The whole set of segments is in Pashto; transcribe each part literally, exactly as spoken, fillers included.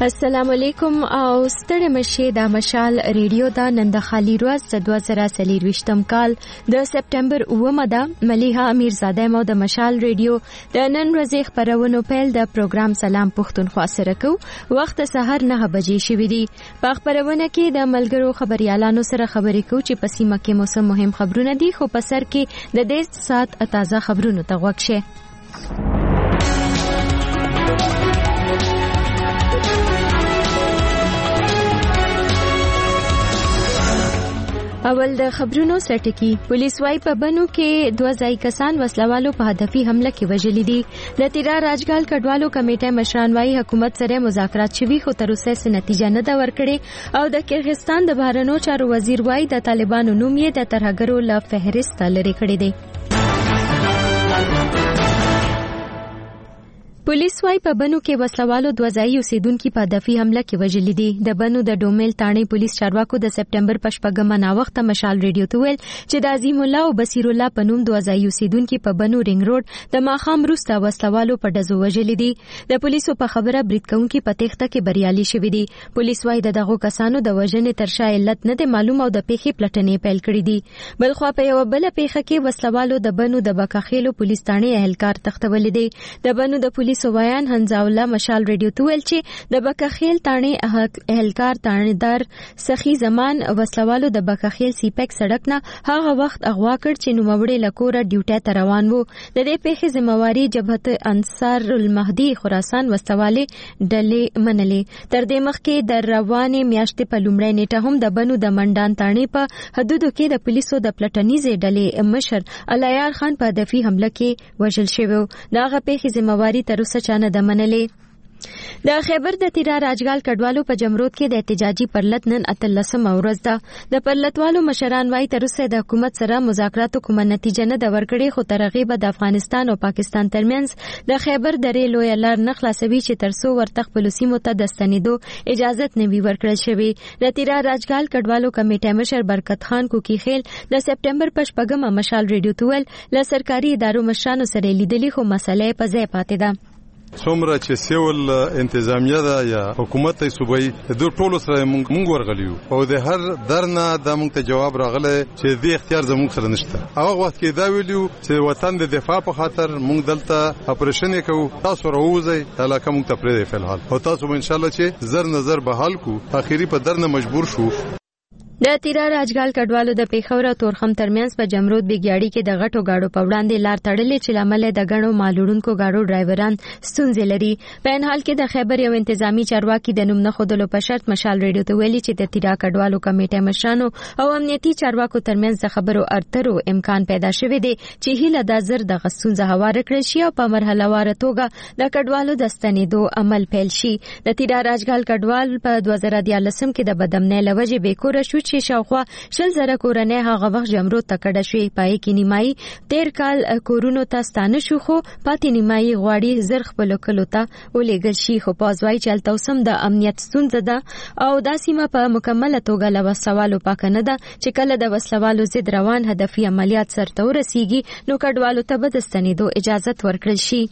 السلام علیکم او ستړي مشه د مشال ریډیو دا نن د خالی روز د دوه زره څلرویشتم کال د سپټمبر اوومه ده. ملیحه امیرزاده مو د مشال ریډیو د نن ورځې خبرونو پیل د پروګرام سلام پښتونخوا سره کو. وخت سحر نه بجې شوې دي. په خبرونه کې د ملګرو خبريالانو سره خبرې کو چې په سیمه کې موسم مهم خبرونه دي، خو په سر کې د دې سات تازه خبرونو ته غوږ شئ. اول د خبرونو سرټکی. پولیس وايي په بنو کې دوه ځای کسان وسلوالو په هدفي حمله کې وژلي دي. د تیرا راجګال کډوالو کمیټه مشران وايي حکومت سره مذاکرات شوي خو تر اوسه څه نتیجه نه ده ورکړې. او د کرغستان د بهرنیو چارو وزیر وايي د طالبانو نوم یې د ترهګرو له فهرست لرې کړی دی. پولیس وايي په بنو کې وسلوالو دوه ځای اوسیدونکو په هدفي حمله کې وژلي دي. د بنو د ډومیل تاڼي پولیس چارواکو د سپټمبر په شپږمه نا وخت مشال ریډیو ته ویل چې د عظیم الله او بصیر الله په نوم دوه ځای اوسیدونکو په بنو رینګ روډ د ماخام روسته وسلوالو په دزو وژلي دي. د پولیسو په خبره برید کوونکو په تخته کې بریالي شوي دي. پولیس وايي دغه کسانو د وژنې تر شا علت نه دی معلوم او د پیښې پلټنې پیل کړې دي. بلخوا په یو بل پیښه کې وسلوالو د بنو د بکاخیلو پولیس تاڼي اهلکار تختولې دي. د بنو د پولیسو ویان حنزاوله مشال ریډیو ته ویل چې د بکاخیل تاڼي اهلکار تاڼیدار سخی زمان وسلوالو د بکاخیل سیپک سړک نه هغه وخت اغوا کړ چې نوموړي لکوره ډیوټي ته روان وو. د دې پیښې ذمہواری جبهت انصار المهدی خراسان وسوالي ډلې منلې. تر دې مخکې د روانې میاشتې په لومړۍ نیټه هم د بنو د منډان تاڼي په حدودو کې د پولیسو د پلټنیزې ډلې مشر الیار خان په هدفي حمله کې وژل شوی. دغه پیښې ذمہواری تر اوسه چانه د منلې. د خیبر د تیرا راجګال کډوالو په جمرود کې د احتجاجي پرلط نن اتلسمه ورځ ده. د پرلطوالو مشران وايي تر اوسه د حکومت سره مذاکراتو کومه نتیجه نه ده ورکړې، خو تر هغې به د افغانستان او پاکستان ترمنځ د خیبر درې لویه لار نه خلاصوي چې تر څو ورته خپلو سیمو ته د ستنېدو اجازت نه وي ورکړل شوی. د تیرا راجګال کډوالو کمیټې مشر برکت خان کوکی خیل د سپټمبر په شپږمه مشال ریډیو ته ویل له سرکاري ادارو مشرانو سره لیدلي خو مسله په ځای پاتې ده. څومره چې سیول انتظامیه ده یا حکومت ته صوبایي د ټولو سره مونږ ورغلیو او د هر درنه د مونږ ته جواب راغله چې د اختیار زموږ سره نشته. هغه وخت کې دا ویلو چې وطن د دفاع په خاطر مونږ دلته اپریشن کوو، تاسو راوځئ علاقه مونږ ته پرې دی فلحال او تاسو ان شاء الله چې زر نظر به حل کو. اخیری په درنه مجبور شو. د تیرا راجګال کډوالو د پیښور او تورخم ترمنځ په جمرود بیګیاړي کې د غټو گاډو په وړاندې لار تړلې چې لامل د غنو مالوړونکو گاډو ډرایوران ستونزې لري. په ان حال کې د خیبر یو انتظامی چارواکي د نوم نه خودلو په شرط مشال ریډیو ته ویلي چې د تیرا کډوالو کمیټې مشرانو او امنیتي چارواکو ترمنځ د خبرو اترو امکان پیدا شوی دی چې هیله د زر د غستونزه هوار کړی شي او په مرحله واره توګه د کډوالو د ستنېدو عمل پیل شي. د تیرا راجګال کډوال په دوه زره دیارلسم کې د بدامنۍ لوجې بیکوره شو چې شاوخوا شل زره کورنۍ هغه وخت جمرود ته کډه شوې. پای کې نیمایي تیر کال کورونو ته ستانه شو خو پاتې نیمایي غواړي زر خپلو کلو ته ولېږل شي. خو پاز وايي چې هلته اوس هم د امنیت ستونزه ده او دا سیمه په مکمله توګه له وسلوالو پاکه نه ده چې کله د وسلوالو ضد روان هدفي عملیات سرته ورسیږي نو کډوالو ته به د ستنېدو اجازت ورکړل شي.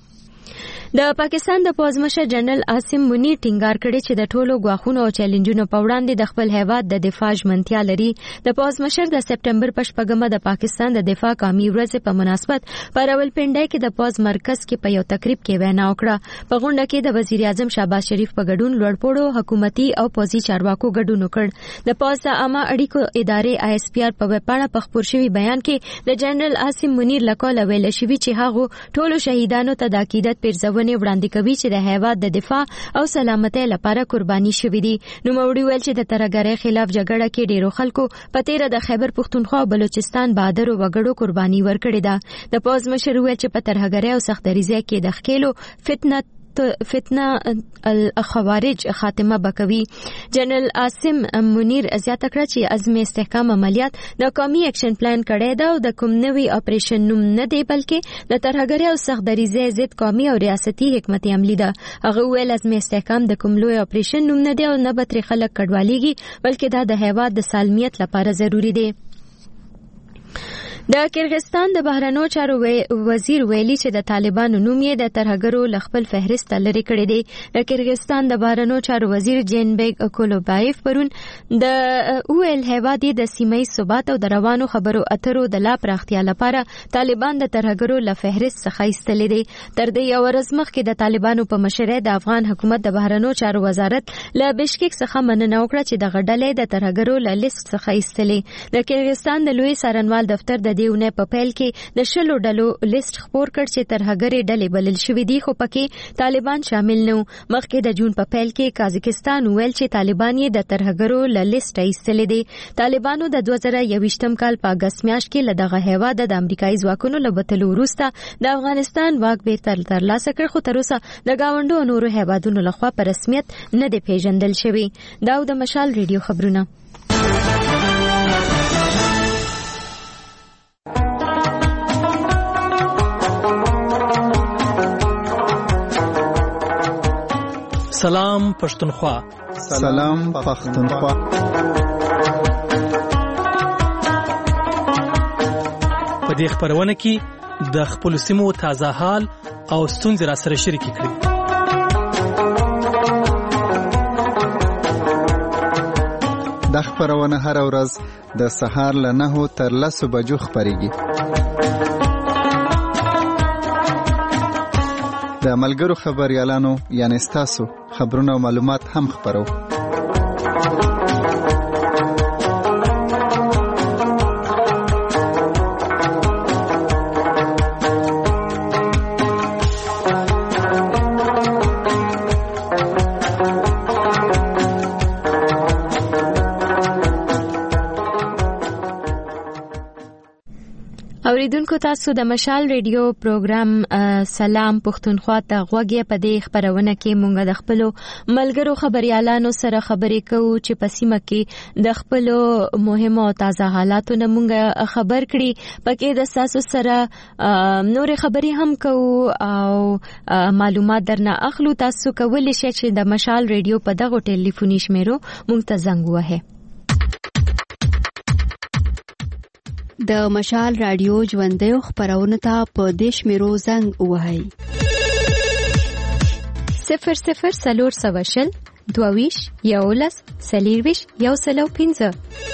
د پاکستان د پوځ مشر جنرال عاصم منیر ټینګار کړی چې د ټولو غواخونو او چیلنجونو په وړاندې د خپل هیواد د دفاع ژمنتیا لري. د پوځ مشر د سپټمبر په شپږمه د پاکستان د دفاع قومي ورځ په مناسبت په راولپنډي کې د پوځ مرکز کې په یو تقریب کې وینا وکړه. په غونډه کې د وزیر اعظم شهباز شریف په ګډون لوړپوړو حکومتي او پوځي چارواکو ګډون وکړ. د پوځ د عامه اړیکو ادارې آی اس پی آر په وپاڼه په خبر شوی بیان کې د جنرال عاصم منیر لکوله ویل شوی چې هغه ټولو شهیدانو ته د عقیدت پیرزونې وړاندې کوي چې د هیواد د دفاع او سلامتۍ لپاره قرباني شوي دي. نوموړي ویل چې د ترهګرۍ خلاف جګړه کې ډیرو خلکو په تیره د خیبر پښتونخوا او بلوچستان بهادرو وګړو قرباني ورکړې ده. د پوځ مشر ویل چې په ترهګرۍ او سختدریزۍ کې د ښکېلو فتنه فتنه الخوارج خاتمه بکوي. جنرال عاصم منیر زیاته کړه چې عزم استحکام عملیات د قومي اکشن پلان کړی ده او د کوم نوي اپریشن نوم نه دی بلکې د ترهګرۍ او سختدریزۍ ضد قومي او ریاستي حکمت عملی ده. هغه ویل عزم استحکام د کوم لوی اپریشن نوم نه دی او نه به ترې خلک کډوالېږي بلکې دا د هیواد د سالمیت لپاره ضروری دی. د کرغستان د بهرنیو چارو وزیر ویلي چې د طالبانو نوم یې د ترهګرو لخپل فهرست لري کړی دی. د کرغستان د بهرنیو چارو وزیر جینبیګ کولوبایف پرون د اویل هیواد د سیمې ثبات او د روانو خبرو اترو د لا پراختیا لپاره طالبان د ترهګرو له فهرست څخه ایستلې دي. تر دې یو ورځ مخکې د طالبانو په مشرۍ د افغان حکومت د بهرنیو چارو وزارت له بشکیک څخه مننه وکړه چې د غډلې د ترهګرو له لیست څخه ایستلې. د کرغستان د لوی څارنوال دفتر د دیونه په پیل کې د شلو ډلو لیست خبر کړ چې ترهګرې ډلې بلل شوې دي، خو پکې طالبان شامل نه. مخکې د جون په پیل کې قازقستان ویل چې طالبان یې د ترهګرو له لیست ایستلې دي. طالبانو د دوه زره یوویشتم کال په اگست میاشت کې له دغه هیواد د امریکایي ځواکونو له وتلو وروسته د افغانستان واک بیرته ترلاسه کړ، خو تر اوسه د گاونډو او نورو هیوادونو لخوا په رسمیت نه دی پیژندل شوی. دا د مشال ریډیو خبرونه. سلام پښتونخوا. سلام پښتونخوا. په دې خبرونه کې د خپل سیمو تازه حال او ستونزې را سره شریک کړئ. د خبرونه هر ورځ د سهار له نهو تر لسو بجو خبريږي. د ملګرو خبريالانو یعنی ستاسو خبرونه او معلومات هم خبرو. اوریدونکو تاسو د مشال ریډیو پروګرام سلام پښتونخوا ته غوږی په دې خبرونه کې مونږ د خپل ملګرو خبريالانو سره خبرې کوو چې په سیمه کې د خپل مهمو او تازه حالاتو نه مونږ خبر کړي. پکې د تاسو سره نور خبرې هم کوو او معلومات درنه اخلو. تاسو کولی شئ چې د مشال ریډیو په دغه ټلیفوني شمیرو مونږ ته زنګ ووهئ. د مشال رادیو ژوندۍ خبرونه ته په دیش میرو زنګ وهاي صفر صفر سلور سواشل دوویش یولس سلیرویش یو سلو پینزه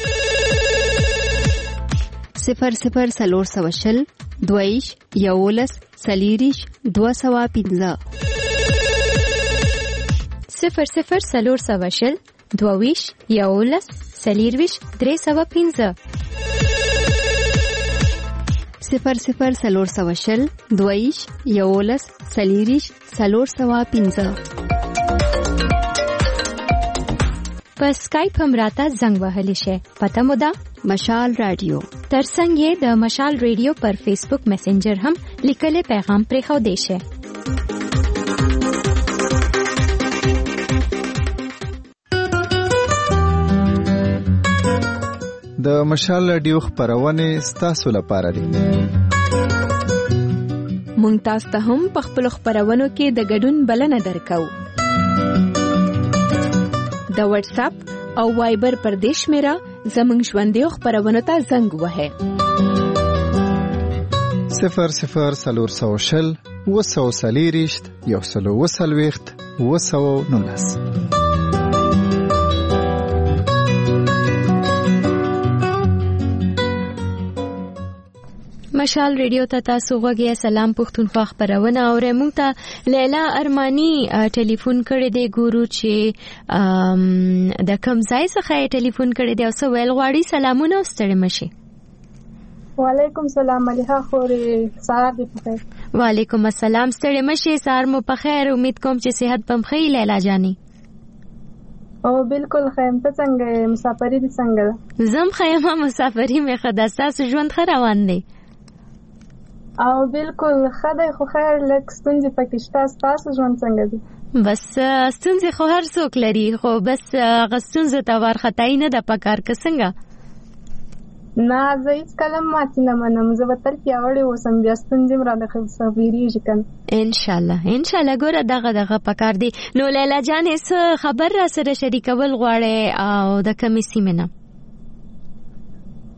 صفر صفر سلور سواشل دوویش یولس سلیریش دو سوا پینزه صفر صفر سلور سواشل دوویش یولس سلیرویش درې سوا پینزه صفر صفر سلور سوا شل دویش یولس سلیریش سلور سوا پینزه. په سکایپ هم راته زنګ وهلی شي. پته مو ده مشال رادیو. ترڅنګ یې د مشال ریډیو پر فیسبوک میسنجر هم لیکلي پیغام پرې خو دی شي. د مشال رادیو خبرونه ستاسو لپاره دي. مونږ تاسو ته هم په خپل خبرونو کې د ګډون بلنه درکو. د واتس اپ او وایبر پر دیش میرا زمنګ ژوندۍ خبرونه ته زنګ وهه. صفر صفر سلور سو شل وسو سلیریشت یو سلو وسلويخت وسو نولس. مشال ریډیو ته تاسو غوږی. سلام پښتونخوا خبرونه او موږ ته لیلا ارمانی ټلیفون کړی دی. ګورو چې د کوم ځای څخه ټلیفون کړی دی او څه ویل غواړي. سلامونه او ستړي مشي. وعلیکم السلام ملیحه خوري. سهار دې په خیر. وعلیکم السلام. ستړي مشي. سهار مو په خیر. امید کوم چې صحت پم خیر لیلا جانی. او بالکل خیم. ته څنګه مسافری دي څنګه؟ زم خیمه مسافری مې خدا تاسو ژوند خ روان دی. او بالکل خدای خو خیر. لکه ستونزې پکې شته. تاسو ژوند څنګه دی؟ بس ستونزې خو هر څوک لري، خو بس هغه ستونزې ته وارخطایي نه ده پکار. که څنګه نه زه هیڅ کلم ماتې نه منم. زه به تل پیاوړې اوسم. بیا ستونزې م رانه صبرېږي که نه. انشاءالله انشاءالله. ګوره دغه دغه پکار دی. نو لیلا جانې څه خبر را سره شریکول غواړې او د کومې سیمې نه؟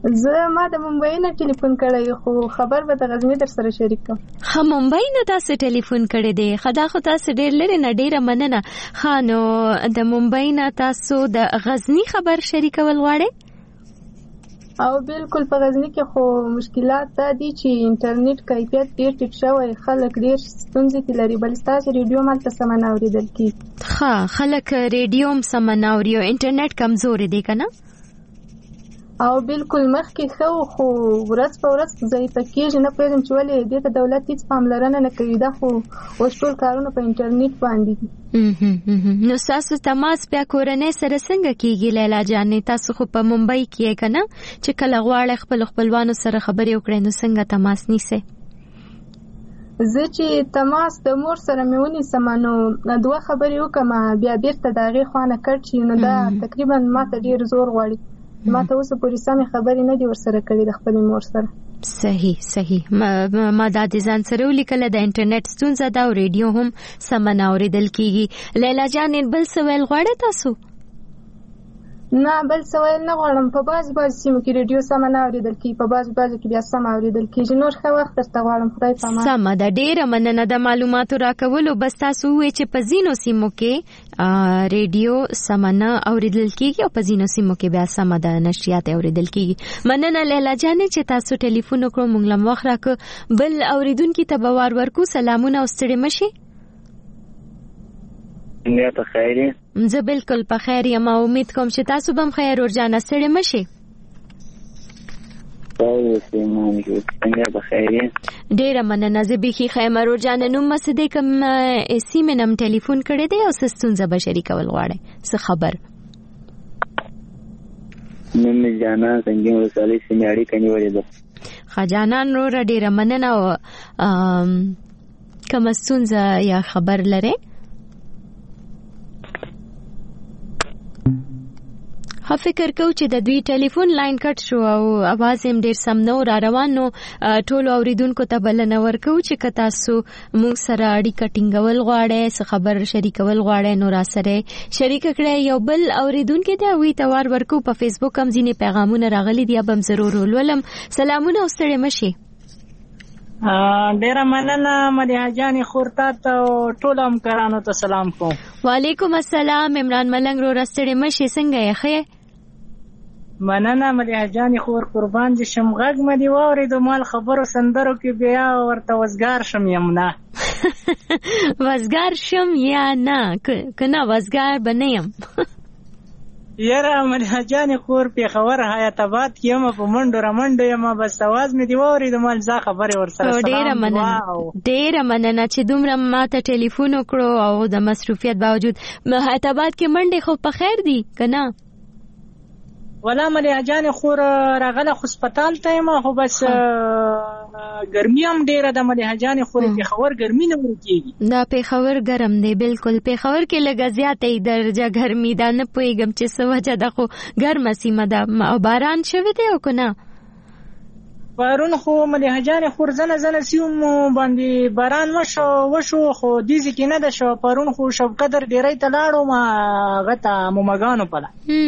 زه ما د ممبئی نه ټلیفون کړی خو خبر به د غزنی در سره شریک کوم. ها ممبئی نه تاسو ټلیفون کړی دی؟ خدا خو تاسو ډیر لري نه، ډیره مننه. ها نو د ممبئی نه تاسو د غزنی خبر شریکول غواړئ؟ او بالکل په غزنی کې خو مشکلات دا دي چې انټرنیټ کیفیت ډیر ټیټ شوی، خلک ډیر ستونزې لري. بل ستاسو ریډیو مالته سم نه اوریدل کیږي. ها خلک ریډیو هم سم نه اوري او انټرنیټ کمزور دی کنه؟ او بالکل مخکې خو خو ورځ په ورځ ضعیفه کېږي. نه پوهېږم چې ولې دې ته دولت هېڅ پاملرنه نه کوي. دا خو اوس ټول کارونه په انټرنیټ باندې دي. نو ستاسو تماس بیا کورنۍ سره څنګه کېږي لیلا جانې؟ تاسو خو په ممبئی کې یې که نه چې کله غواړئ خپلو خپلوانو سره خبرې وکړئ نو څنګه تماس نیسئ؟ زه چې تماس د مور سره مې ونیسم نو دوه خبرې وکړم بیا بیرته د هغې خوا نه کټ شي نو دا تقریبا ماته ډېر زور غواړي. ما ته اوس پورې سمې خبرې نه دي ورسره کړي د خپلې مور سره. صحیح صحیح. ما, ما دا د ځان سره ولیکله د انټرنیټ ستونزه ده او ریډیو هم سمه نه اورېدل کېږي. لیلا جانې بل څه ویل غواړئ تاسو؟ نه بل څه ویل نه غواړم. په بعضې بعضې سیمو کې ریډیو سمه نه اورېدل کېږي، په بعضې بعضې کې بیا سمه اورېدل کېږي. نور ښه وخت درته غواړم. خدای پامان. سمه ده، ډېره مننه د معلوماتو راکولو. بس تاسو ووایئ چې په ځینو سیمو کې ریډیو سمه نه اورېدل کېږي او په ځینو سیمو کې بیا سمه ده نشریات اورېدل کېږي. مننه لیلا جانې چې تاسو ټلیفون وکړو، موږ له وخت راکړو. بل اورېدونکي ته به وار ورکو. سلامونه او ستړي مه شئ. څنګه په خیر یې؟ زه بالکل په خیر یم او امید کوم چې تاسو به هم خیر ورجانه ستړي مه شئ. څنګه په خیر یې؟ ډېره مننه. زه بیخي ښه یم ورجانه. نوم مه څه دی؟ کوم سیمې نه م ټلیفون کړی دی او څه ستونزه به شریکول غواړئ؟ څه خبر؟ نوم مې جانان سنګین ولسوالۍ سیمې اړیکه نیولې ده. ښه جانان وروره ډېره مننه. او کومه ستونزه یا خبر لرئ؟ ها فکر کو چې د دوی ټلیفون لاین کټ شو او اواز هم ډیر سم نو را روان. نو ټول اوریدونکو ته بلنه ورکو چې که تاسو موږ سره اړیکه ټینګول غواړئ، څه خبر شریکول غواړئ نو را سره شریک کړئ. یو بل اوریدونکو ته وی توار ورکو. په فیسبوک هم ځینې پیغامونه راغلي دي، به هم ضرور ولولم. سلامونه او ستړي مه شئ. ډیره مننه مدیحه جانې خورتا ته او ټولو همکارانو ته سلام کوم. وعلیکم السلام. عمران ملنګ وروره ستړي مه شئ. څنګه یې؟ ښه یې؟ مننه مدیحه جانې خور، قربان دې شم. غږ مې دې واورېدو، مال خبرو سندرو کې بیا ورته وزګار شم یم نه. وزګار شم یا نه؟ که نه وزګار به نه یم. یاره مدیحه جانې خور پېښور حیات آباد کې یم، په منډو را منډو یم. بس اواز مې دې واورېدو، مال ځا خبرې ورسره. ډېره مننه ډېره مننه چې دومره ما ته ټلیفون وکړو او د مصروفیت باوجود. حیات آباد کې منډې خو په خیر دي که نه؟ ولا مدیحه جانې خور راغله خو سپتال ته یم، خو بس ګرمي هم ډېره ده مدیحه جانې خور. پېښور ګرمي نه ورکېږي. دا پېښور ګرم دی بالکل. پېښور کې لږه زیاته درجه ګرمي ده. نه پوهېږم چې څه وجه ده، خو ګرمه سیمه ده. او باران شوی دی او که نه؟ پرون خو مدیحه جانې خور زنه زنه سیمو باندې باران وشو وشو خو دیزې کې نه ده شو. پرون خو شبقدر ډېرۍ ته لاړو ما هغه ته مومګانو پله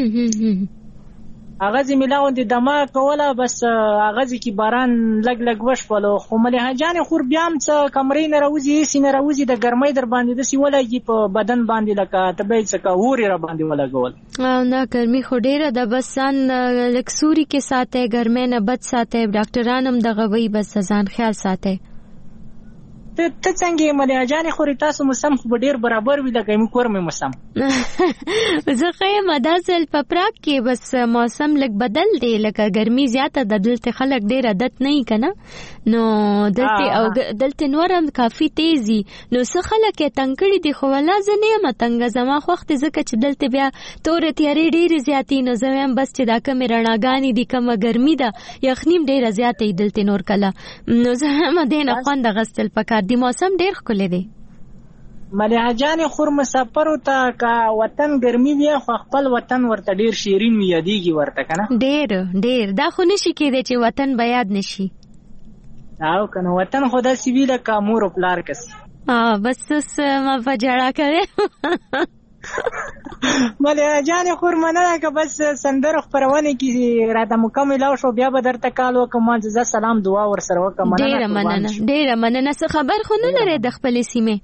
اغازي ملاو دي دما کوله. بس اغازي کې باران لګ لګ وشپلو. خو مليحه جان خور بیا هم څه کمرې نه راوځي، سینه راوځي د ګرمۍ در باندې د سی ولګي په بدن باندې لکه تبې څه کا ووري را باندې ولګول. او نه ګرمي خو ډیره د بسان لکسوري کې ساته، ګرمۍ نه بد ساته. ډاکټران هم دغه وی بس ځان خیال ساته. ته ته څنګه مليحه جان خوري تاسو موسم خو ډیر برابر وی لکه مې کور مې موسم. زه خیم داسل په پراک کې بس موسم لګ بدل دی، لکه ګرمي زیاته د دلته خلک ډیر عادت نه کنه. نو دلته او دلته نورم کافي تیزی. نو څه خلک تنګړي دي خو ولا زنه ما تنګ زما خوخت زکه چې دلته بیا تور تیارې ډیر زیاتی. نو زم بس چې دا کوم رڼاګانی دي کوم ګرمي ده یخنیم ډیر زیاتې دلته نور کله. نو زه ما دینه خوند غستل پکار دی. موسم ډیر ښکلی دی. مليحه جان خور مسافر ته کا وطن ګرمي وي خو خپل وطن ورته ډیر شیرین وي، یادېږي ورته کنه. ډیر ډیر دا خو نشي کېدی چې وطن به یاد نشي. او کنه وطن خو داسې وي لکه مور او پلار کس. اه بس ما په جړه کوي. مليحه جان خور مننه که بس سندره خپرونه کې راته مکمل او شو بیا به درته کال وکم زه سلام دعا ور سره وکم. ډیره مننه ډیره مننه. څه خبر خو نه لري د خپل سیمه؟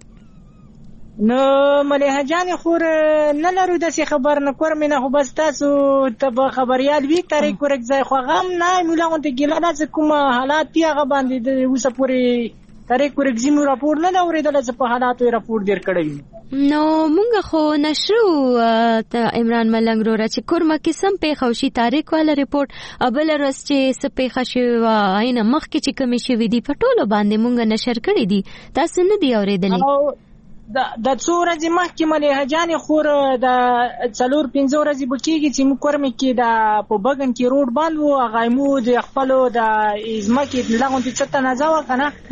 نو مليحه جان خور نه لرو د څه خبر نه کور مینه خو بس تاسو ته خبريال وی تاریخ ورک ځای خو غم نه مولا ته ګیله د کوم حالات دی هغه باندې د اوسه پوری تاریخ ورک زمو راپور نه اوریدل چې په حالاتو راپور ډیر کړی. نو مونږ خو نشو ته عمران ملنګ رو چې کورمه قسم په خوشي تاریخ والا ریپورت ابل رس چې سپېخه شو عین مخ کې چې کمی شوې دي په ټولو باندې مونږ نشر کړی دي تاسو نه دی اوریدلې؟ د څو ورځې مخکې مليحه جان خور د څلور پنځه ورځې بکیږي چې موږ کورمه کې د په بغن کې روډ باندې وو هغه مو د خپل د ازمکه لغون ته څه نه ځاو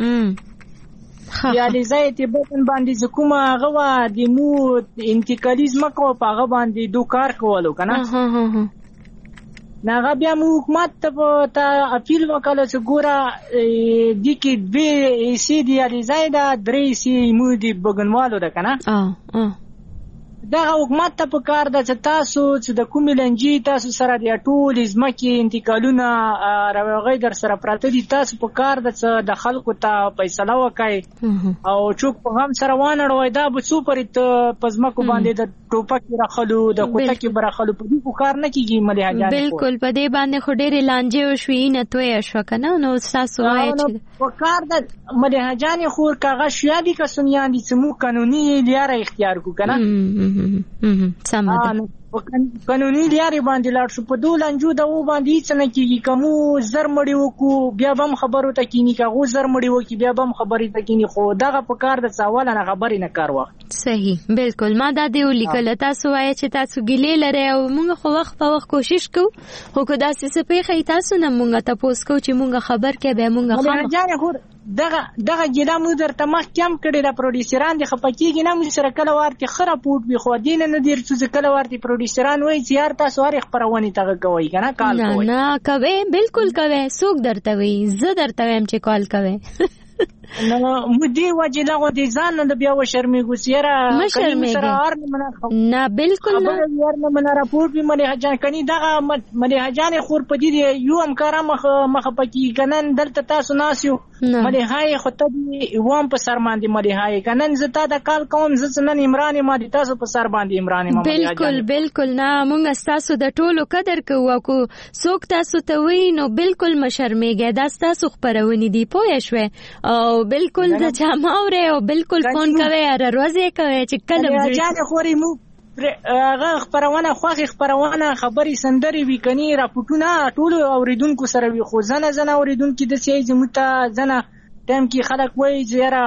کنه یا لزای ته بغن باندې زکوما هغه د مو انتقالي ځمکه په هغه باندې دوه کار کولو کنه ناغه بیا مو حکومت ته اپیل وکړ چې ګوره د کې دوی سی دی لزای دا درې سی مو دی بغنوالو ده کنه اه دا حکومت ته په کار ده چې تاسو چې د کوم لنجي تاسو سره د ټول ځمکې انتقالونه راوغی در سره پراته دي تاسو په کار ده چې د خلکو ته فیصله وکړي او چوک په هم سره وانړوي دا به څو پرې ته په ځمکو باندې د ټوپک راخلو د کوټکې برخلو په دې کار نه کیږي مليحه جان. بالکل په دې باندې خو ډېرې لانجې وشوي نه توې شو کنه نو تاسو وایي چې په کار د مليحه جان خور کاغه شیا دي که سنیان دي چې مو قانوني لاره اختیار کو کنه سم ده قانوني لارې باندې لاړ شو په دولنجو د و باندې څه نه کیږي کوم زر مړی وکړو بیا بم خبرو ته کینی کاغو زر مړی وکړي بیا بم خبرې ته کینی خو دغه په کار د څاول نه خبرې نه کار وخت صحیح بالکل ما دا دی ولیکل تاسو وایي چې تاسو ګیلې لري او موږ خو وخت په وخت کوشش کوو خو که دا څه په تاسو نه موږ ته پوس کوو چې موږ خبر کې به موږ خبر جان خو دغه دغه ګیلا مو درته مخ کم کړي د پروډوسران د خپکیږي نه مو سره کله ورته خره پوت به خو دین نه دیر چې کله ورته پروډوسران وای چې یار تاسو هر خبرونه ته کوي کنه کال کوي نه نه کوي بالکل کوي څوک درته وي زه درته ويم چې کال کوي نو مودي وجه له دې ځان نه بیا و شرمېږو سره کله سره ار نه منه نه بالکل نه ور نه منه راپور به مليحه جان کني دغه مليحه جان خور په دې یو امکار مخ مخ پکې کنن دلته تاسو ناسیو مليحه خو ته ووم په سر باندې مليحه کنن زتا د کال کوم ز نن عمران ما دي تاسو په سر باندې عمران ما بالکل بالکل نه مونږ تاسو د ټولو قدر کوو کو څوک تاسو ته وی نو بالکل مشرمېږي دا تاسو خبرونه دي پوه شوي او بالکل د چماوره او بالکل فون کوي ار روزه کوي چې کله جان خوري مو هغه خبرونه خوخي خبرونه خبري سندري وی کني راپټونه ټول اوریدونکو سره وی خو زنه زنه اوریدونکو د سي زموته زنه ټیم کې خلک وای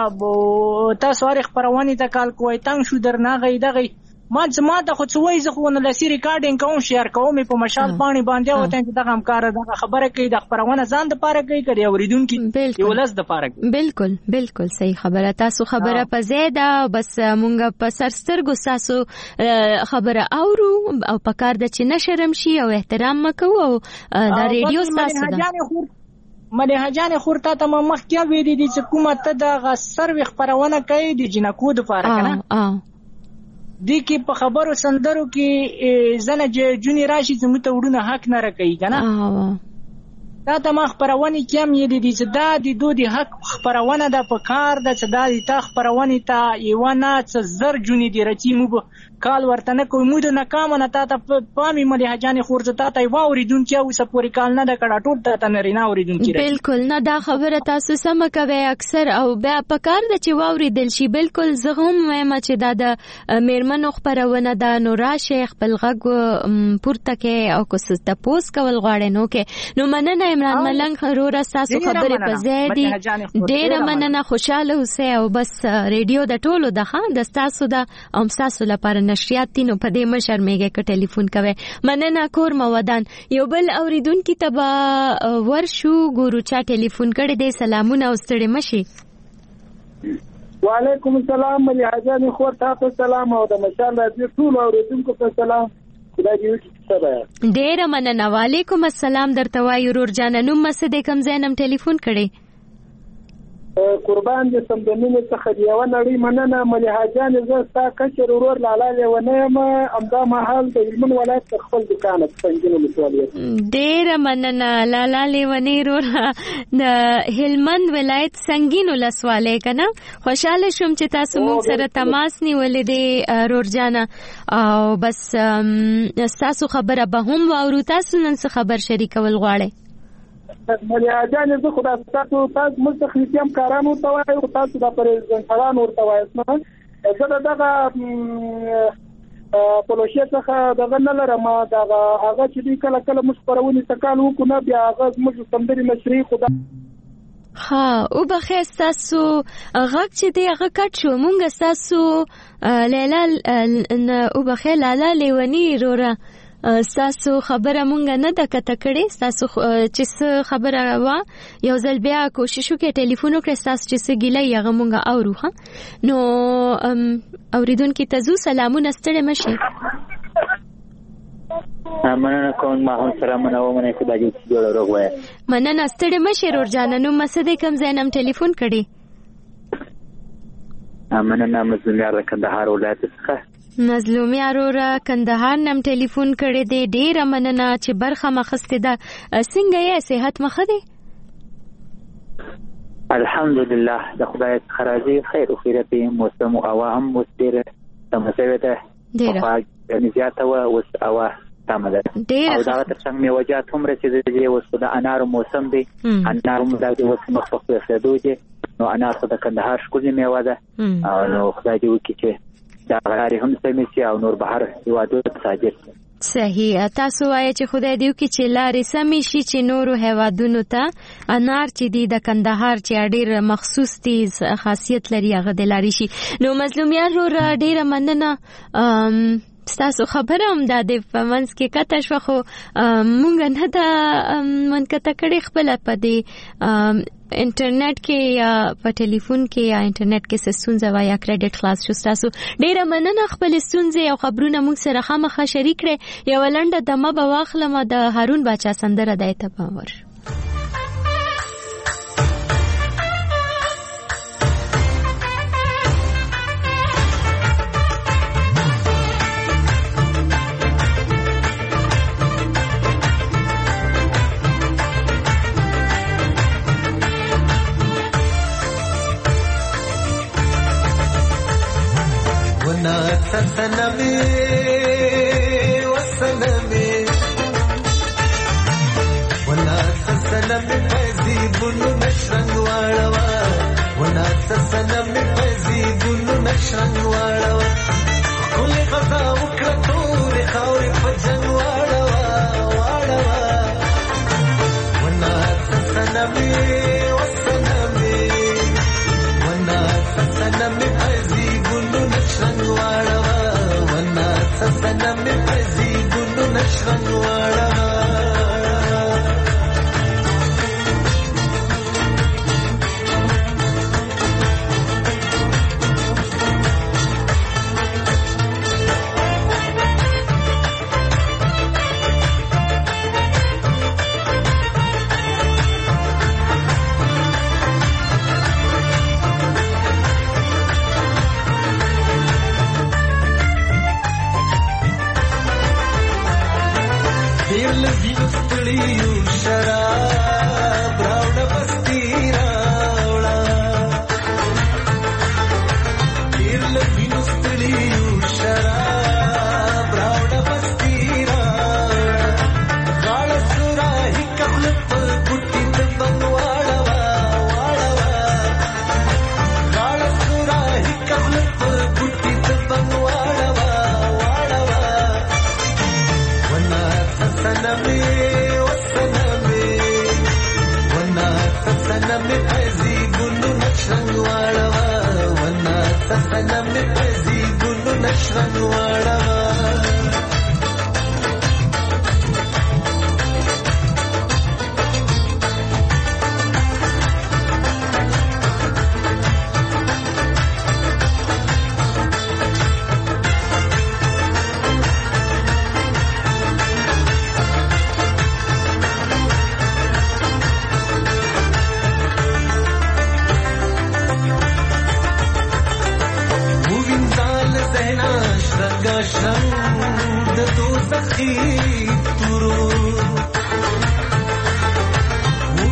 زیرا تاسو هر خبرونه ته کال کوی تنگ شو درنه غي دغه ما زما د خو څوي زه خو نه لسی ریکارډینګ کوم شیر کوم په مشال پانی باندې وته چې دغه همکار دغه خبره کوي د خبرونه ځان د پاره کوي کړي اوریدونکو یو لس د پاره بالکل بالکل صحیح خبره تاسو خبره په زیاده بس مونږ په سرسترګو تاسو خبره اورو او په کار د چې نشرم شي او احترام مکو او د ریډیو تاسو ده مليحه جان خور ته ما مخ کې وې دي چې کومه ته د سروي خبرونه کوي د جنکو د پاره کنه اه دی کې په خبرو سندرو کې زنه جونی راشي چې مت وډونه حق نه راکې کنه دا د ما خبرونه کم یې دي چې دا د دوه د حق خبرونه د په کار د چې دا د تا خبرونه ته یو نه څه زر جونی دی رچې مو کال ورته نه کوم مود نه کام نه تا ته پامي مليحه جان خور ته تا و اوریدونکو او سپوري کال نه د کډا ټول ته نه رینا اوریدونکو بالکل نه دا خبره تاسو سم کوي اکثر او بیا په کار د چې و اوریدل شي بالکل زه هم وایم چې دا د میرمنو خبرونه د نورا شیخ بل غږ پورته کې او کو ست پوس کول غواړي نو کې نو مننه عمران ملنګ رور تاسو خبره په زیادي ډېر مننه خوشاله اوسه او بس ریډیو د ټولو د خان د تاسو د ام تاسو لپاره نشریات تینو په دې مشرمېږي ک ټلیفون کوي مننه کور مودان یو بل اوریدونکو تبا ورشو ګورو چا ټلیفون کړي دې سلامونه او ستړي مشي وعلیکم السلام مليحه جان خو تاسو سلام او د مشاله دې ټول اوریدونکو ته سلام خدای دې وکړي ډېر مننه وعلیکم السلام درته وایو ورور جان نو مسه دې کم زینم ټلیفون کړي قربان دې سم د مینې څخه د یوه نړۍ مننه. ملیحه جانې زه ستا کشر ورور لالا لیونی یم، همدا مهال د هلمند ولایت څخه خپل دوکان په سنګین ولسوالۍ. ډېره مننه لالا لیونی وروره د هلمند ولایت سنګین ولسوالۍ که نه. خوشحاله شوم چې تاسو موږ سره تماس نیولې دی رور جانه، او بس ستاسو خبره به هم واورو. تاسو نن څه خبر شریکول غواړئ؟ ملیحه جانې زه خو دا تاسو تاسو موږ تخنیکي همکاران ورته وایو، خو تاسو د پرېزنټران ورته وایاست نه. زه د دغه پلوشې څخه دغه نه لرم، دغه هغه چې دوی کله کله موږ خپرونې ته کال وکړو نه، بیا هغه زموږ سندرې نشري خو دا ها او بخیر. ستاسو غږ چې دی هغه کټ شو. مونږ ستاسو لیلا او بخیر لالا لیونی وروره ستاسو خبره مونږ نه ده کته کړې. ستاسو چې څه خبره وه یو ځل بیا کوشش وکړئ ټلیفون وکړئ، ستاسو چې څه ګیله یې هغه مونږ اورو. ښه نو اوریدونکي ته ځو. سلامونه، ستړي مه شئ. مننه کوم، ما هم سلامونه ومنئ. خدای دې جوړ روغ وایه. مننه، ستړي مه شئ رور جانه. نو مسدې کوم ځای نه ټلیفون کړی؟ مننه، مظلومیار د کندهار ولایت څخه. مظلومیار وروره کندهار نم ټلیفون کړی دی. ډېره مننه چې برخه مخستې ده. څنګه یې، صحت مخه دی؟ الحمدلله د خدای څخه راضي، خیر و خیرت دی. موسم او هوا هم اوس ډېره سمه شوې ده، پخوا ګرمي زیاته وه، اوس هوا سمه ده. او دغه تر څنګ میوجات هم رسېدلي. اوس خو د انارو موسم دی، انار هم دا اوس مخ په پرېښېدو دي. نو انار خو د کندهار ښکلې میوه ده، نو خدای دې وکړي چې دا غلارې هم سمې شي او نور بهر هېوادونو ته صادر شي. صحیح. تاسو وایئ چې خدای دې وکړي چې لارې سمې شي چې نورو هېوادونو ته انار چې دی د کندهار چې ډېر مخصوص دي، خاصیت لري، هغه د لارې شي. نو مظلومیار وروره ډېره مننه. ستاسو خبره هم دا د په منځ کې کته شوه، خو مونږ نه ده منکته کړې خپله په دې انټرنیټ کې یا په ټلیفون کې یا انټرنیټ کې څه ستونزه وه یا کریډټ خلاص شو. ستاسو ډېره مننه خپلې ستونزې او خبرونه موږ سره خامخا شریک کړئ. یوه لنډه دمه به واخلم د هارون باچا سندره دی ته به ور سنمي وسنمي ولا سنمي فزي بنو نشرن واړوا ولا سنمي فزي بنو نشرن واړوا كل غزا وکړه تور خاورې فجن واړوا واړوا ولا سنمي وسنمي ولا سنمي فزي بنو نشرن واړوا سنم پزی ګلو نشرن واړه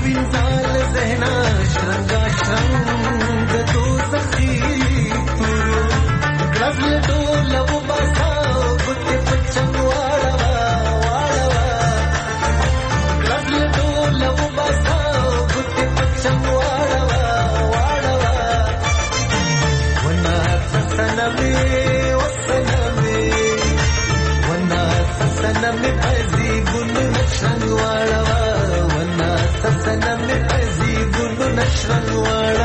وینځال زهنا شرنګا شرنګ تو سخی تورو غزل ډول و باساو ګټ پچنګ واړه واړه غزل ډول و باساو ګټ پچنګ واړه واړه ونا سنمي وسنمي ونا سنمي پزي ګل نشن واړه ونا سنمي پزي ګل نشن واړه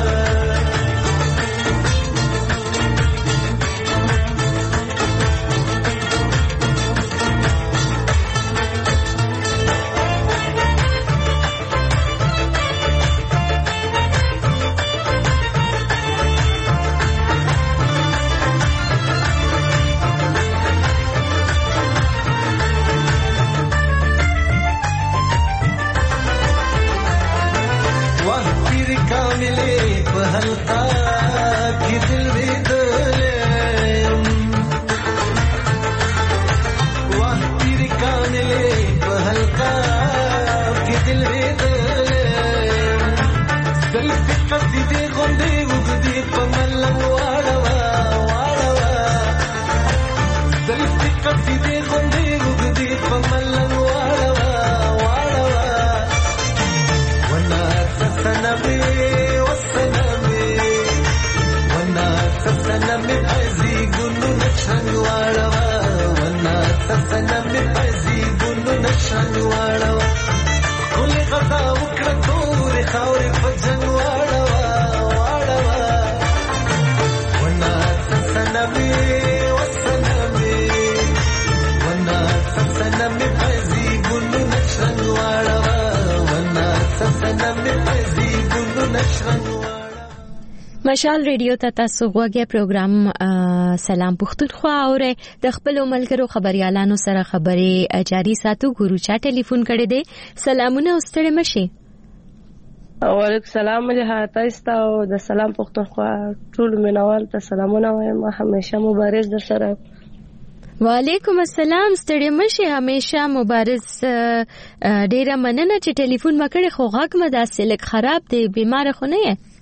مشال ریډیو ته تاسو غوږی پروګرام سلام پښتونخوا اوره د خپل ملګرو خبريالانو سره خبرې جاری ساتو ګورو چا ټلیفون کړی دی سلامونه واستړی مشي وعلیکم السلام له تاسو او د سلام پښتونخوا ټول مینوال ته سلامونه وایم همیشه مبارز در سره وعلیکم السلام ستړي مشي همیشه مبارز ډیره مننه چې ټلیفون مکړې خو غږ مده سلیک خراب دی بیمار خو نه یې